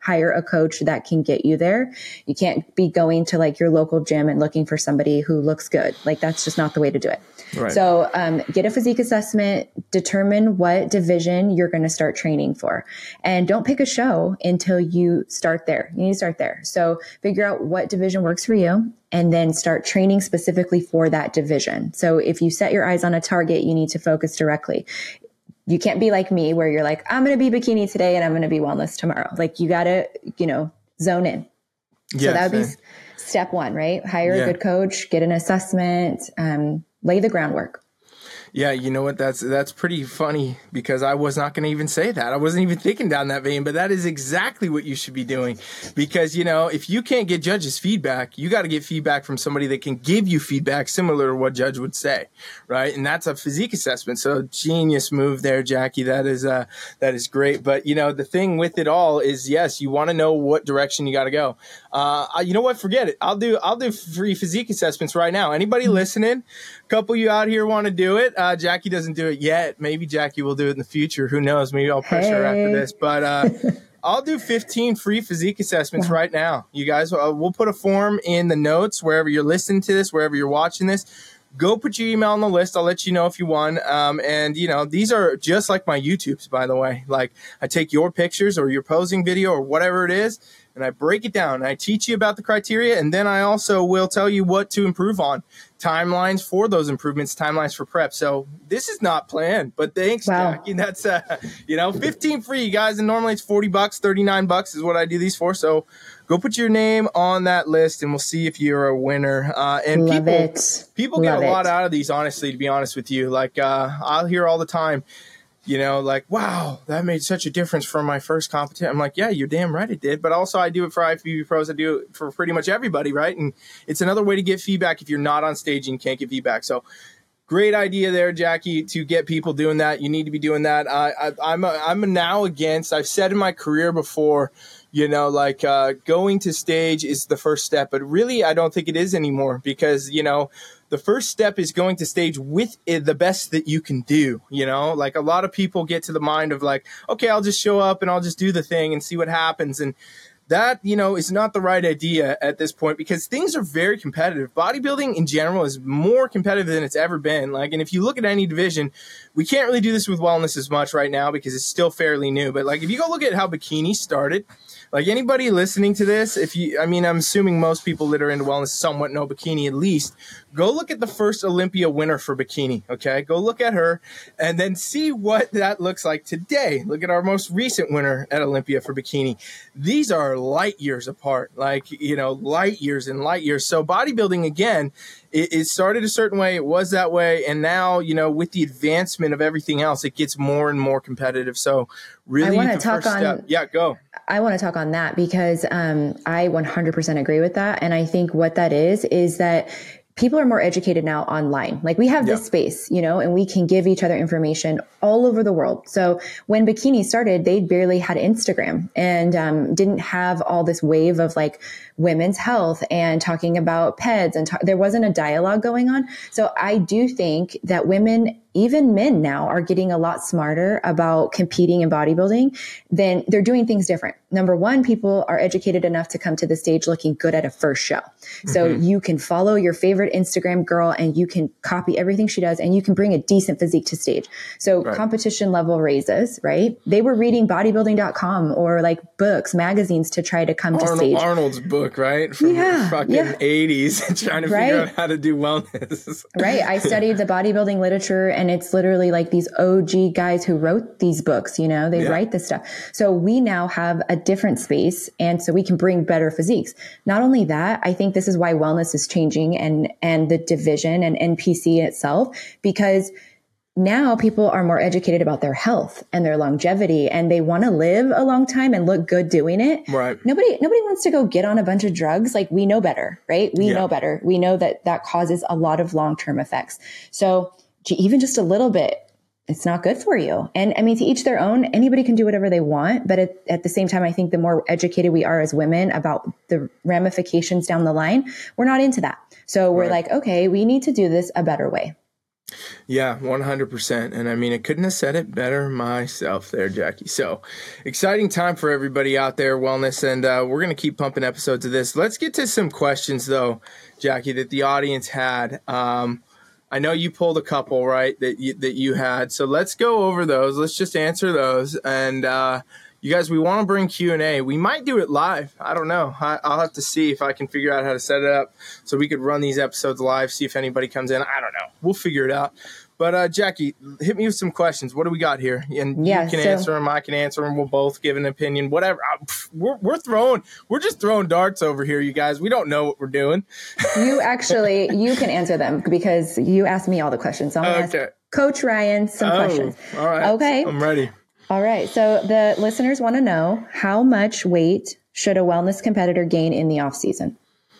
hire a coach that can get you there. You can't be going to like your local gym and looking for somebody who looks good. Like that's just not the way to do it. Right. So um, get a physique assessment, determine what division you're going to start training for, and don't pick a show until you start there. You need to start there. So figure out what division works for you and then start training specifically for that division. So if you set your eyes on a target, you need to focus directly. You can't be like me where you're like, I'm going to be bikini today and I'm going to be wellness tomorrow. Like you got to, you know, zone in. Yes, so that would be man. step one, right? Hire yeah. a good coach, get an assessment, um, lay the groundwork. Yeah, you know what? That's that's pretty funny because I was not going to even say that. I wasn't even thinking down that vein, but that is exactly what you should be doing. Because, you know, if you can't get judges' feedback, you got to get feedback from somebody that can give you feedback similar to what judge would say, right? And that's a physique assessment. So genius move there, Jackie. That is uh, that is great. But, you know, the thing with it all is, yes, you want to know what direction you got to go. Uh, you know what? Forget it. I'll do I'll do free physique assessments right now. Anybody listening? A couple of you out here want to do it. Uh, Jackie doesn't do it yet. Maybe Jackie will do it in the future. Who knows? Maybe I'll pressure her hey. after this. But uh, I'll do fifteen free physique assessments wow. right now. You guys, uh, we'll put a form in the notes wherever you're listening to this, wherever you're watching this. Go put your email on the list. I'll let you know if you won. Um, and, you know, these are just like my YouTubes, by the way. Like I take your pictures or your posing video or whatever it is, and I break it down. And I teach you about the criteria, and then I also will tell you what to improve on. Timelines for those improvements, timelines for prep. So this is not planned, but thanks, wow. Jackie. That's, uh, you know, fifteen free, you guys. And normally it's forty bucks, thirty-nine bucks is what I do these for. So go put your name on that list and we'll see if you're a winner. Uh, and Love people, it. people Love get a it. lot out of these, honestly, to be honest with you. Like, uh, I'll hear all the time, you know, like, wow, that made such a difference for my first competition. I'm like, yeah, you're damn right it did. But also I do it for I F B B pros. I do it for pretty much everybody, right? And it's another way to get feedback if you're not on stage and can't get feedback. So great idea there, Jackie, to get people doing that. You need to be doing that. I, I, I'm, a, I'm a now against, I've said in my career before, you know, like uh, going to stage is the first step. But really, I don't think it is anymore because, you know, the first step is going to stage with it, the best that you can do, you know, like a lot of people get to the mind of like, okay, I'll just show up and I'll just do the thing and see what happens. And that, you know, is not the right idea at this point because things are very competitive. Bodybuilding in general is more competitive than it's ever been. Like, and if you look at any division, we can't really do this with wellness as much right now because it's still fairly new. But like, if you go look at how bikini started, like anybody listening to this, if you, I mean, I'm assuming most people that are into wellness somewhat know bikini at least. Go look at the first Olympia winner for bikini, okay? Go look at her and then see what that looks like today. Look at our most recent winner at Olympia for bikini. These are light years apart, like, you know, light years and light years. So bodybuilding, again, it, it started a certain way. It was that way. And now, you know, with the advancement of everything else, it gets more and more competitive. So really, I want the to talk first on, step, yeah, go. I want to talk on that because um, I one hundred percent agree with that. And I think what that is, is that people are more educated now online. Like we have this yeah. space, you know, and we can give each other information all over the world. So when bikini started, they barely had Instagram and um, didn't have all this wave of like women's health and talking about peds and ta- there wasn't a dialogue going on. So I do think that women, even men now, are getting a lot smarter about competing in bodybuilding. Then they're doing things different. Number one, people are educated enough to come to the stage looking good at a first show. So mm-hmm. you can follow your favorite Instagram girl and you can copy everything she does and you can bring a decent physique to stage. So right. competition level raises, right? They were reading bodybuilding dot com or like books, magazines to try to come Arnold, to stage. Arnold's book, right? From yeah, the fucking yeah. eighties, trying to right. figure out how to do wellness. Right. I studied the bodybuilding literature and it's literally like these O G guys who wrote these books, you know, they yeah. write this stuff. So we now have a different space and so we can bring better physiques. Not only that, I think this is why wellness is changing and, and the division and N P C itself, because now people are more educated about their health and their longevity and they want to live a long time and look good doing it. Right. Nobody, nobody wants to go get on a bunch of drugs. Like we know better, right? We yeah. know better. We know that that causes a lot of long-term effects. So even just a little bit, it's not good for you. And I mean, to each their own, anybody can do whatever they want. But at, at the same time, I think the more educated we are as women about the ramifications down the line, we're not into that. So we're right. like, okay, we need to do this a better way. Yeah, one hundred percent. And I mean, I couldn't have said it better myself there, Jackie. So exciting time for everybody out there, wellness. And uh, we're going to keep pumping episodes of this. Let's get to some questions, though, Jackie, that the audience had. Um, I know you pulled a couple, right, that you, that you had. So let's go over those. Let's just answer those. And uh, you guys, we want to bring Q and A. We might do it live. I don't know. I, I'll have to see if I can figure out how to set it up so we could run these episodes live, see if anybody comes in. I don't know. We'll figure it out. But, uh, Jackie, hit me with some questions. What do we got here? And yeah, you can so, answer them. I can answer them. We'll both give an opinion, whatever. We're, we're throwing, we're just throwing darts over here, you guys. We don't know what we're doing. You actually, you can answer them because you asked me all the questions. So I'm going to okay. ask Coach Ryan some oh, questions. All right. Okay. I'm ready. All right. So the listeners want to know, how much weight should a wellness competitor gain in the off season?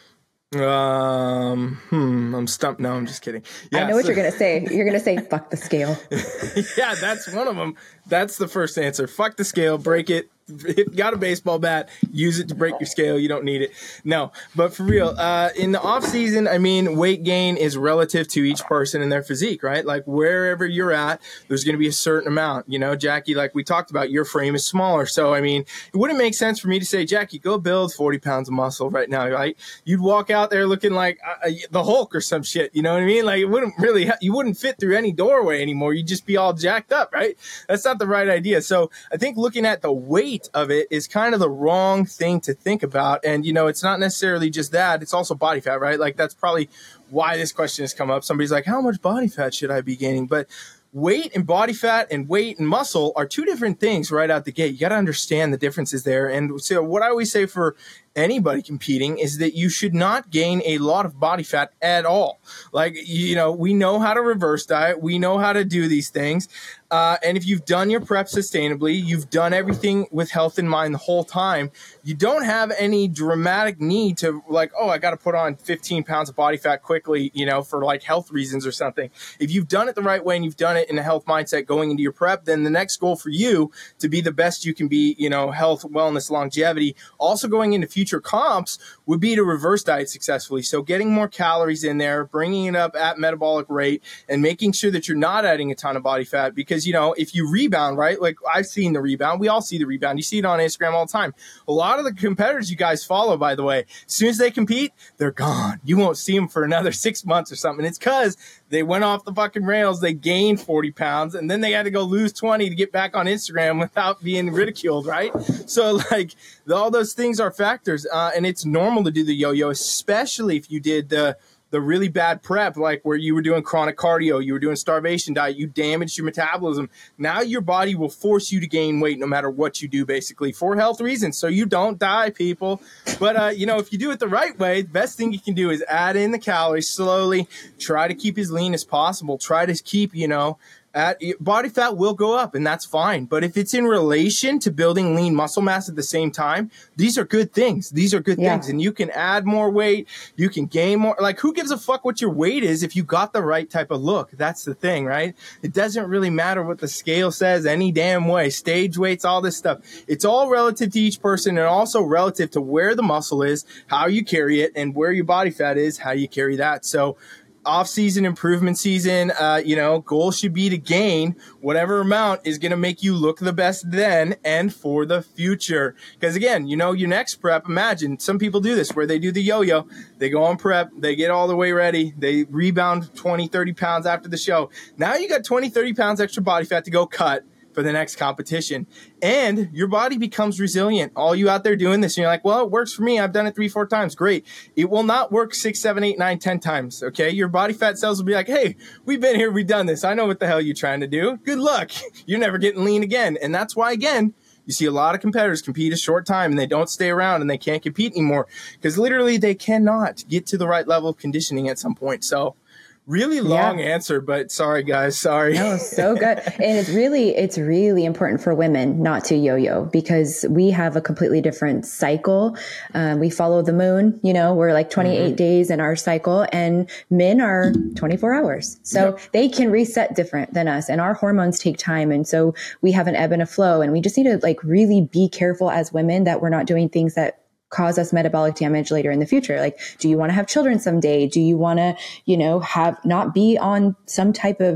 Um, hmm, I'm stumped. No, I'm just kidding. Yeah, I know so, what you're going to say. You're going to say, fuck the scale. Yeah, that's one of them. That's the first answer. Fuck the scale, break it. If you got a baseball bat, use it to break your scale. You don't need it. No, but for real, uh, in the off season, I mean, weight gain is relative to each person and their physique, right? Like wherever you're at, there's going to be a certain amount, you know, Jackie, like we talked about, your frame is smaller. So, I mean, it wouldn't make sense for me to say, Jackie, go build forty pounds of muscle right now, right? You'd walk out there looking like uh, the Hulk or some shit. You know what I mean? Like it wouldn't really, ha- you wouldn't fit through any doorway anymore. You'd just be all jacked up, right? That's not the right idea. So I think looking at the weight of it is kind of the wrong thing to think about. And, you know, it's not necessarily just that. It's also body fat, right? Like that's probably why this question has come up. Somebody's like, how much body fat should I be gaining? But weight and body fat and weight and muscle are two different things right out the gate. You got to understand the differences there. And so what I always say for anybody competing is that you should not gain a lot of body fat at all. Like, you know, we know how to reverse diet. We know how to do these things. Uh, and if you've done your prep sustainably, you've done everything with health in mind the whole time, you don't have any dramatic need to like, oh, I got to put on fifteen pounds of body fat quickly, you know, for like health reasons or something. If you've done it the right way and you've done it in a health mindset going into your prep, then the next goal for you to be the best you can be, you know, health, wellness, longevity, also going into future comps would be to reverse diet successfully. So getting more calories in there, bringing it up at metabolic rate and making sure that you're not adding a ton of body fat because, you know, if you rebound, right? Like I've seen the rebound. We all see the rebound. You see it on Instagram all the time. A lot of the competitors you guys follow, by the way, as soon as they compete, they're gone. You won't see them for another six months or something. It's because they went off the fucking rails. They gained forty pounds and then they had to go lose twenty to get back on Instagram without being ridiculed, right? So like all those things are factors. Uh, and it's normal to do the yo-yo, especially if you did the the really bad prep, like where you were doing chronic cardio, you were doing starvation diet, you damaged your metabolism. Now your body will force you to gain weight no matter what you do, basically, for health reasons. So you don't die, people. But, uh, you know, if you do it the right way, the best thing you can do is add in the calories slowly, try to keep as lean as possible, try to keep, you know, At, body fat will go up and that's fine. But if it's in relation to building lean muscle mass at the same time, these are good things. These are good yeah. things. And you can add more weight. You can gain more. Like who gives a fuck what your weight is if you got the right type of look? That's the thing, right? It doesn't really matter what the scale says any damn way. Stage weights, all this stuff. It's all relative to each person and also relative to where the muscle is, how you carry it, and where your body fat is, how you carry that. So off-season improvement season, uh, you know, goal should be to gain whatever amount is going to make you look the best then and for the future. Because again, you know, your next prep, imagine some people do this where they do the yo-yo, they go on prep, they get all the way ready, they rebound twenty, thirty pounds after the show. Now you got twenty, thirty pounds extra body fat to go cut for the next competition. And your body becomes resilient. All you out there doing this, and you're like, well, it works for me. I've done it three, four times. Great. It will not work six, seven, eight, nine, ten times. Okay. Your body fat cells will be like, hey, we've been here. We've done this. I know what the hell you're trying to do. Good luck. You're never getting lean again. And that's why, again, you see a lot of competitors compete a short time and they don't stay around and they can't compete anymore because literally they cannot get to the right level of conditioning at some point. So really long yeah. answer, but sorry guys, sorry. No, so good. And it's really, it's really important for women not to yo-yo because we have a completely different cycle. Um, we follow the moon, you know, we're like twenty-eight mm-hmm. days in our cycle and men are twenty-four hours. So yep. they can reset different than us and our hormones take time. And so we have an ebb and a flow and we just need to like really be careful as women that we're not doing things that cause us metabolic damage later in the future. Like, do you want to have children someday? Do you want to, you know, have not be on some type of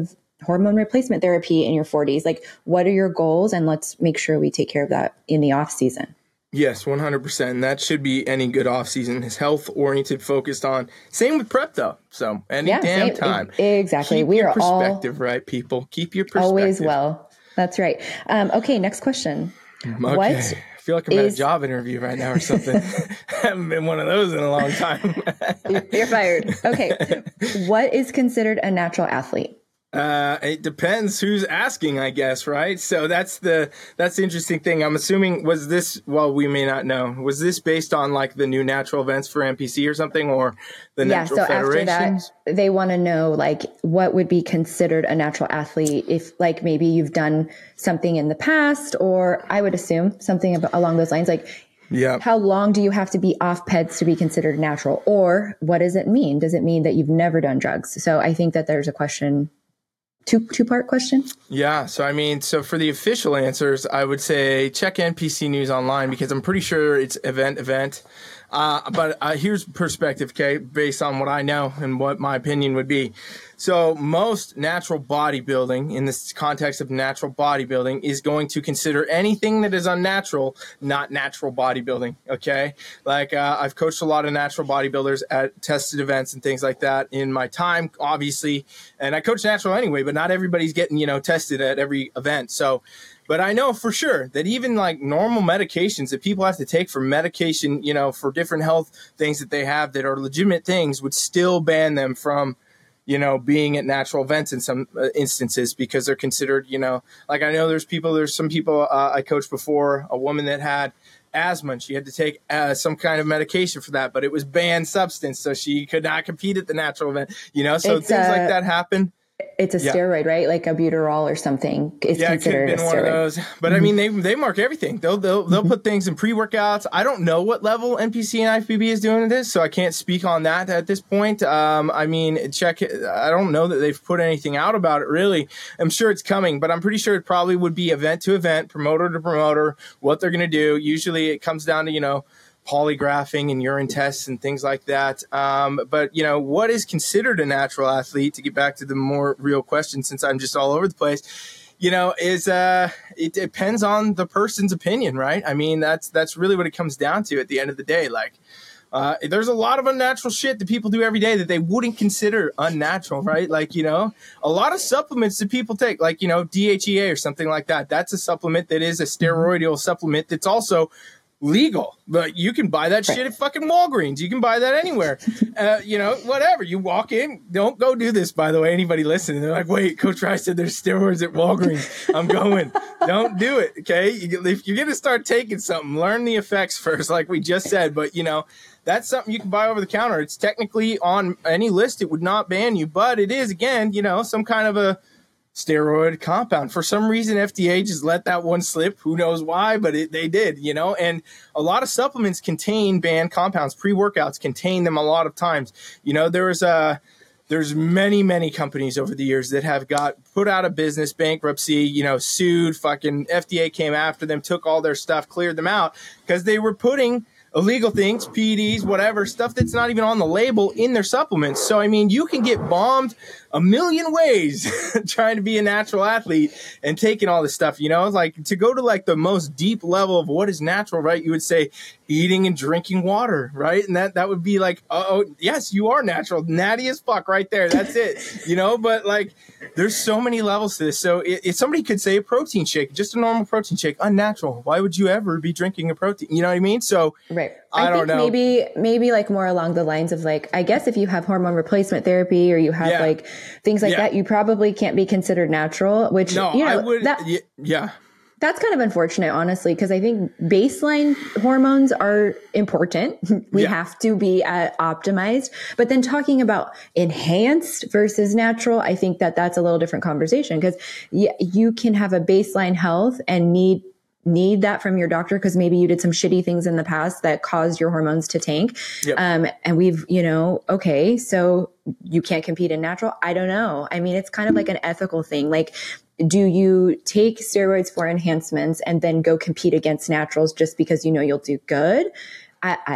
hormone replacement therapy in your forties. Like, what are your goals? And let's make sure we take care of that in the off season. Yes, one hundred percent. And that should be any good off season is health oriented, focused on. Same with prep though. So any yeah, damn same, time. Exactly. Keep we your are perspective, all right, people? Keep your perspective. Always well. That's right. Um, okay, next question. Okay. What I feel like I'm is, at a job interview right now or something. I haven't been one of those in a long time. You're fired. Okay. What is considered a natural athlete? Uh, it depends who's asking, I guess, right? So that's the that's the interesting thing. I'm assuming, was this, well, we may not know, was this based on like the new natural events for N P C or something, or the yeah, natural so federations? After that, they want to know like what would be considered a natural athlete if like maybe you've done something in the past, or I would assume something about, along those lines, like yeah. How long do you have to be off peds to be considered natural? Or what does it mean? Does it mean that you've never done drugs? So I think that there's a question. Two two part question? Yeah. So, I mean, so for the official answers, I would say check N P C News online because I'm pretty sure it's event, event. Uh, but uh, here's perspective, okay, based on what I know and what my opinion would be. So most natural bodybuilding, in this context of natural bodybuilding, is going to consider anything that is unnatural not natural bodybuilding, okay? Like uh, I've coached a lot of natural bodybuilders at tested events and things like that in my time, obviously. And I coach natural anyway, but not everybody's getting, you know, tested at every event. So but I know for sure that even like normal medications that people have to take for medication, you know, for different health things that they have that are legitimate things would still ban them from, you know, being at natural events in some uh, instances because they're considered, you know, like I know there's people, there's some people uh, I coached before, a woman that had asthma and she had to take uh, some kind of medication for that, but it was banned substance. So she could not compete at the natural event, you know, so it's, things uh, like that happen. It's a yeah. steroid, right? Like albuterol or something. It's yeah, considered it could have been a one steroid. of those. But I mean, they they mark everything. They'll they'll they'll put things in pre-workouts. I don't know what level N P C and I F B B is doing in this, so I can't speak on that at this point. Um, I mean, check. I don't know that they've put anything out about it really. I'm sure it's coming, but I'm pretty sure it probably would be event to event, promoter to promoter, what they're going to do. Usually, it comes down to you know. polygraphing and urine tests and things like that. Um, but, you know, what is considered a natural athlete, to get back to the more real question, since I'm just all over the place, you know, is uh, it depends on the person's opinion, right? I mean, that's that's really what it comes down to at the end of the day. Like, uh, there's a lot of unnatural shit that people do every day that they wouldn't consider unnatural, right? Like, you know, a lot of supplements that people take, like, you know, D H E A or something like that. That's a supplement that is a steroidal supplement that's also legal, but you can buy that shit at fucking Walgreens. You can buy that anywhere. Uh, you know, whatever. You walk in, don't go do this, by the way. Anybody listening, they're like, wait, Coach Rice said there's steroids at Walgreens. I'm going. Don't do it, okay? You, if you're going to start taking something, learn the effects first, like we just said. But, you know, that's something you can buy over the counter. It's technically on any list. It would not ban you, but it is, again, you know, some kind of a steroid compound. For some reason, F D A just let that one slip. Who knows why, but it, they did, you know, and a lot of supplements contain banned compounds. Pre-workouts contain them a lot of times. You know, there's a, there's many, many companies over the years that have got put out of business, bankruptcy, you know, sued, fucking F D A came after them, took all their stuff, cleared them out because they were putting illegal things, P E Ds, whatever, stuff that's not even on the label in their supplements. So, I mean, you can get bombed a million ways trying to be a natural athlete and taking all this stuff, you know, like to go to like the most deep level of what is natural, right? You would say eating and drinking water, right? And that, that would be like, oh, yes, you are natural. Natty as fuck right there. That's it, you know, but like there's so many levels to this. So if somebody could say a protein shake, just a normal protein shake, unnatural, why would you ever be drinking a protein? You know what I mean? So right. I, I don't think know. Maybe, maybe like more along the lines of like, I guess if you have hormone replacement therapy or you have yeah. like things like yeah. that, you probably can't be considered natural, which, no, you know, I would, that, yeah. That's kind of unfortunate, honestly, because I think baseline hormones are important. We yeah. have to be uh, optimized. But then talking about enhanced versus natural, I think that that's a little different conversation because y- you can have a baseline health and need need that from your doctor because maybe you did some shitty things in the past that caused your hormones to tank. Yep. Um, and we've, you know, okay, so you can't compete in natural. I don't know. I mean, it's kind of like an ethical thing. Like, do you take steroids for enhancements and then go compete against naturals just because you know you'll do good? I, I don't know.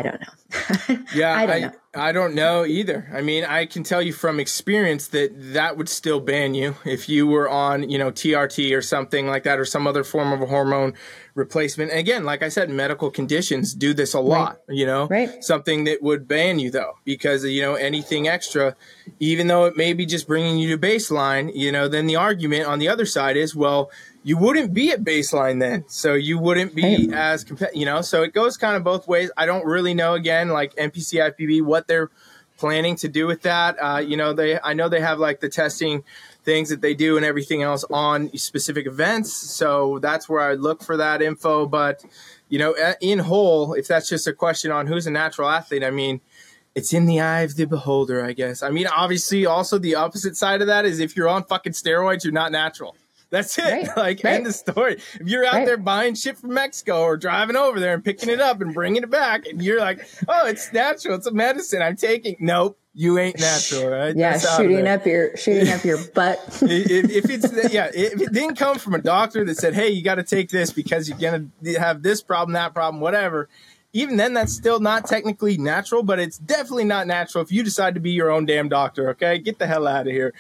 Yeah, I don't I, know. I don't know either. I mean, I can tell you from experience that that would still ban you if you were on, you know, T R T or something like that, or some other form of a hormone replacement. And again, like I said, medical conditions do this a lot, right. you know, right. something that would ban you though, because, you know, anything extra, even though it may be just bringing you to baseline, you know, then the argument on the other side is, well, you wouldn't be at baseline then. So you wouldn't be right. as, comp- you know, so it goes kind of both ways. I don't really know, again, like N P C I P B, what they're planning to do with that. Uh, you know, they, I know they have like the testing things that they do and everything else on specific events. So that's where I look for that info. But, you know, in whole, if that's just a question on who's a natural athlete, I mean, it's in the eye of the beholder, I guess. I mean, obviously also the opposite side of that is if you're on fucking steroids, you're not natural. That's it. Right. Like, right. end of story. If you're out right. there buying shit from Mexico or driving over there and picking it up and bringing it back, and you're like, oh, it's natural. It's a medicine I'm taking. Nope, you ain't natural, right? Yeah, That's shooting up your shooting up your butt. if, if it's yeah, if it didn't come from a doctor that said, hey, you got to take this because you're gonna have this problem, that problem, whatever. Even then, that's still not technically natural, but it's definitely not natural if you decide to be your own damn doctor, okay? Get the hell out of here.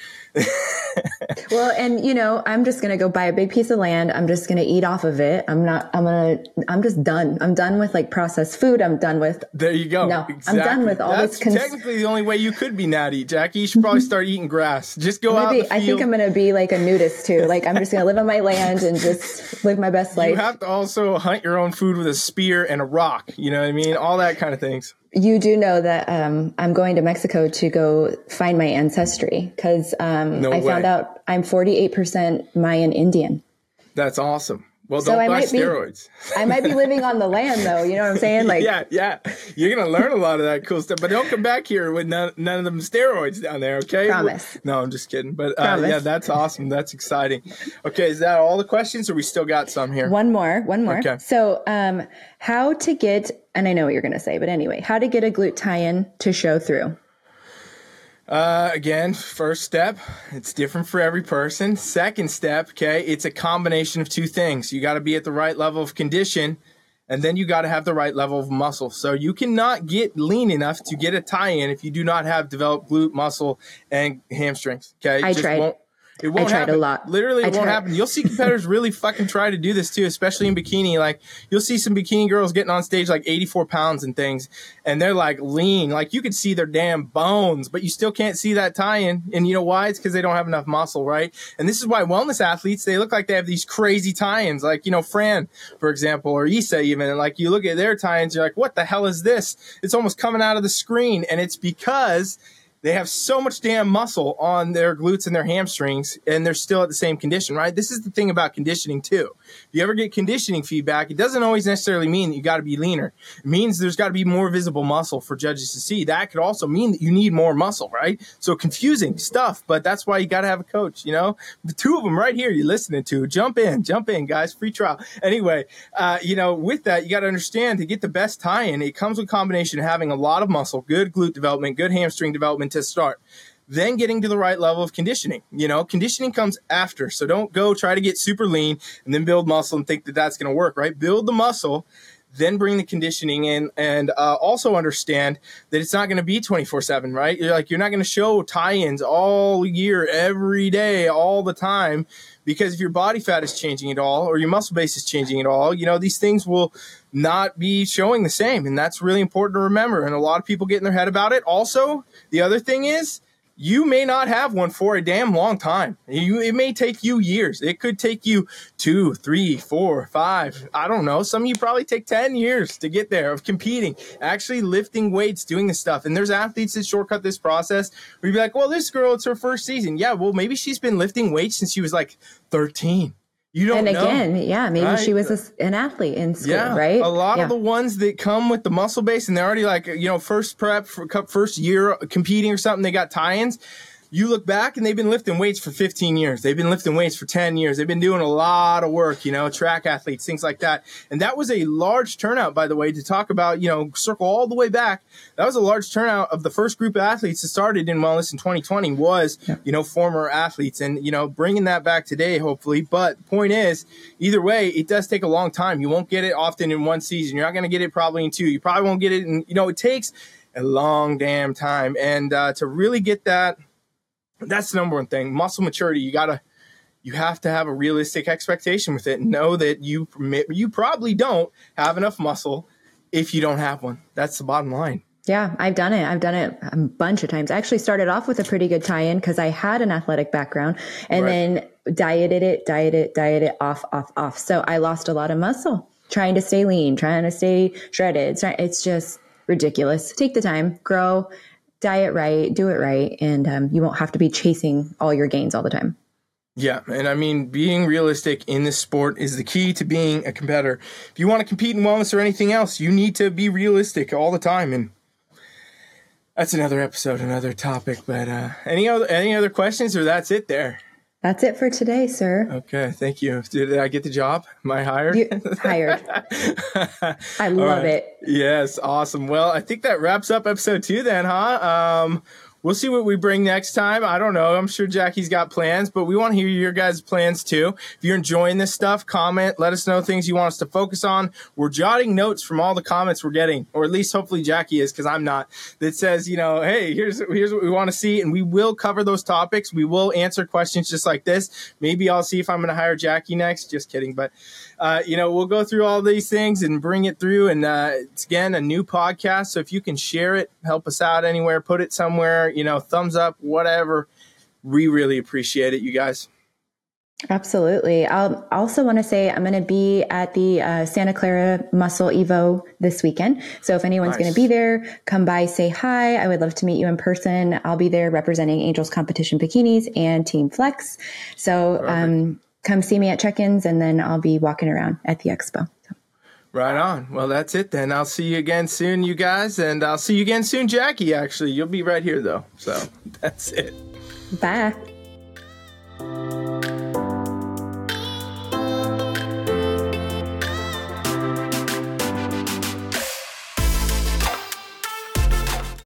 Well, and, you know, I'm just going to go buy a big piece of land. I'm just going to eat off of it. I'm not, I'm going to, I'm just done. I'm done with like processed food. I'm done with. There you go. No, exactly. I'm done with all That's this. Cons- technically the only way you could be natty, Jackie. You should probably start eating grass. Just go out in the field. I think I'm going to be like a nudist too. Like I'm just going to live on my land and just live my best life. You have to also hunt your own food with a spear and a rock. You know what I mean? All that kind of things. You do know that um, I'm going to Mexico to go find my ancestry because um, no I way. found out I'm forty-eight percent Mayan Indian. That's awesome. Well, so don't I buy might steroids. Be, I might be living on the land, though. You know what I'm saying? Like, yeah, yeah. You're gonna learn a lot of that cool stuff, but don't come back here with none, none of them steroids down there. Okay? Promise. No, I'm just kidding. But uh, yeah, that's awesome. That's exciting. Okay, is that all the questions, or we still got some here? One more. One more. Okay. So, um, how to get? And I know what you're gonna say, but anyway, how to get a glute tie-in to show through? Uh, again, first step, it's different for every person. Second step, okay, it's a combination of two things. You got to be at the right level of condition, and then you got to have the right level of muscle. So you cannot get lean enough to get a tie-in if you do not have developed glute muscle and hamstrings. Okay, it I just tried. Won't, it won't I tried happen. a lot. Literally, it I won't tried. happen. You'll see competitors really fucking try to do this too, especially in bikini. Like you'll see some bikini girls getting on stage like eighty-four pounds and things, and they're like lean. Like you could see their damn bones, but you still can't see that tie-in. And you know why? It's because they don't have enough muscle, right? And this is why wellness athletes, they look like they have these crazy tie-ins. Like, you know, Fran, for example, or Issa even. And like you look at their tie-ins, you're like, what the hell is this? It's almost coming out of the screen. And it's because they have so much damn muscle on their glutes and their hamstrings, and they're still at the same condition, right? This is the thing about conditioning, too. If you ever get conditioning feedback, it doesn't always necessarily mean that you got to be leaner. It means there's got to be more visible muscle for judges to see. That could also mean that you need more muscle, right? So confusing stuff, but that's why you got to have a coach, you know? The two of them right here you're listening to. Jump in. Jump in, guys. Free trial. Anyway, uh, you know, with that, you got to understand to get the best tie-in, it comes with a combination of having a lot of muscle, good glute development, good hamstring development to start. Then getting to the right level of conditioning. You know, conditioning comes after. So don't go try to get super lean and then build muscle and think that that's going to work, right? Build the muscle, then bring the conditioning in, and uh, also understand that it's not going to be twenty-four seven, right? You're like, you're not going to show tie-ins all year, every day, all the time, because if your body fat is changing at all or your muscle base is changing at all, you know, these things will not be showing the same. And that's really important to remember. And a lot of people get in their head about it. Also, the other thing is, you may not have one for a damn long time. You, it may take you years. It could take you two, three, four, five. I don't know. Some of you probably take ten years to get there of competing, actually lifting weights, doing this stuff. And there's athletes that shortcut this process where you'd be like, well, this girl, it's her first season. Yeah, well, maybe she's been lifting weights since she was like thirteen. You don't and know. again, yeah, maybe right? she was a, an athlete in school, yeah, right? A lot yeah. of the ones that come with the muscle base and they're already like, you know, first prep, for first year competing or something, they got tie-ins. you look back and they've been lifting weights for fifteen years. They've been lifting weights for ten years. They've been doing a lot of work, you know, track athletes, things like that. And that was a large turnout, by the way, to talk about, you know, circle all the way back. That was a large turnout of the first group of athletes that started in wellness in twenty twenty was, yeah. you know, former athletes, and, you know, bringing that back today, hopefully. But point is, either way, it does take a long time. You won't get it often in one season. You're not going to get it probably in two. You probably won't get it in, you know, it takes a long damn time. And uh, to really get that, that's the number one thing. Muscle maturity, you gotta, you have to have a realistic expectation with it. Know that you you probably don't have enough muscle if you don't have one. That's the bottom line. Yeah, I've done it. I've done it a bunch of times. I actually started off with a pretty good tie-in because I had an athletic background, and right. then dieted it, dieted, dieted off, off, off. So I lost a lot of muscle trying to stay lean, trying to stay shredded. It's just ridiculous. Take the time, grow, diet right, do it right, and um, you won't have to be chasing all your gains all the time. Yeah, and I mean, being realistic in this sport is the key to being a competitor. If you want to compete in wellness or anything else, you need to be realistic all the time, and that's another episode, another topic. But uh, any other any other questions, or that's it there? That's it for today, sir. Okay, thank you. Did I get the job? Am I hired? You, hired. I love right. it. Yes, awesome. Well, I think that wraps up episode two then, huh? Um, we'll see what we bring next time. I don't know. I'm sure Jackie's got plans, but we want to hear your guys' plans too. If you're enjoying this stuff, comment. Let us know things you want us to focus on. We're jotting notes from all the comments we're getting, or at least hopefully Jackie is, because I'm not, that says, you know, hey, here's here's what we want to see, and we will cover those topics. We will answer questions just like this. Maybe I'll see if I'm going to hire Jackie next. Just kidding. But, uh, you know, we'll go through all these things and bring it through. And uh, it's, again, a new podcast. So if you can share it, help us out anywhere, put it somewhere, you know, thumbs up, whatever. We really appreciate it, you guys. Absolutely. I'll also want to say I'm going to be at the uh, Santa Clara Muscle Evo this weekend. So if anyone's nice. going to be there, come by, say hi. I would love to meet you in person. I'll be there representing Angels Competition Bikinis and Team Flex. So um, come see me at check-ins, and then I'll be walking around at the expo. So. Right on. Well, that's it then. I'll see you again soon, you guys. And I'll see you again soon, Jackie, actually. You'll be right here, though. So that's it. Bye.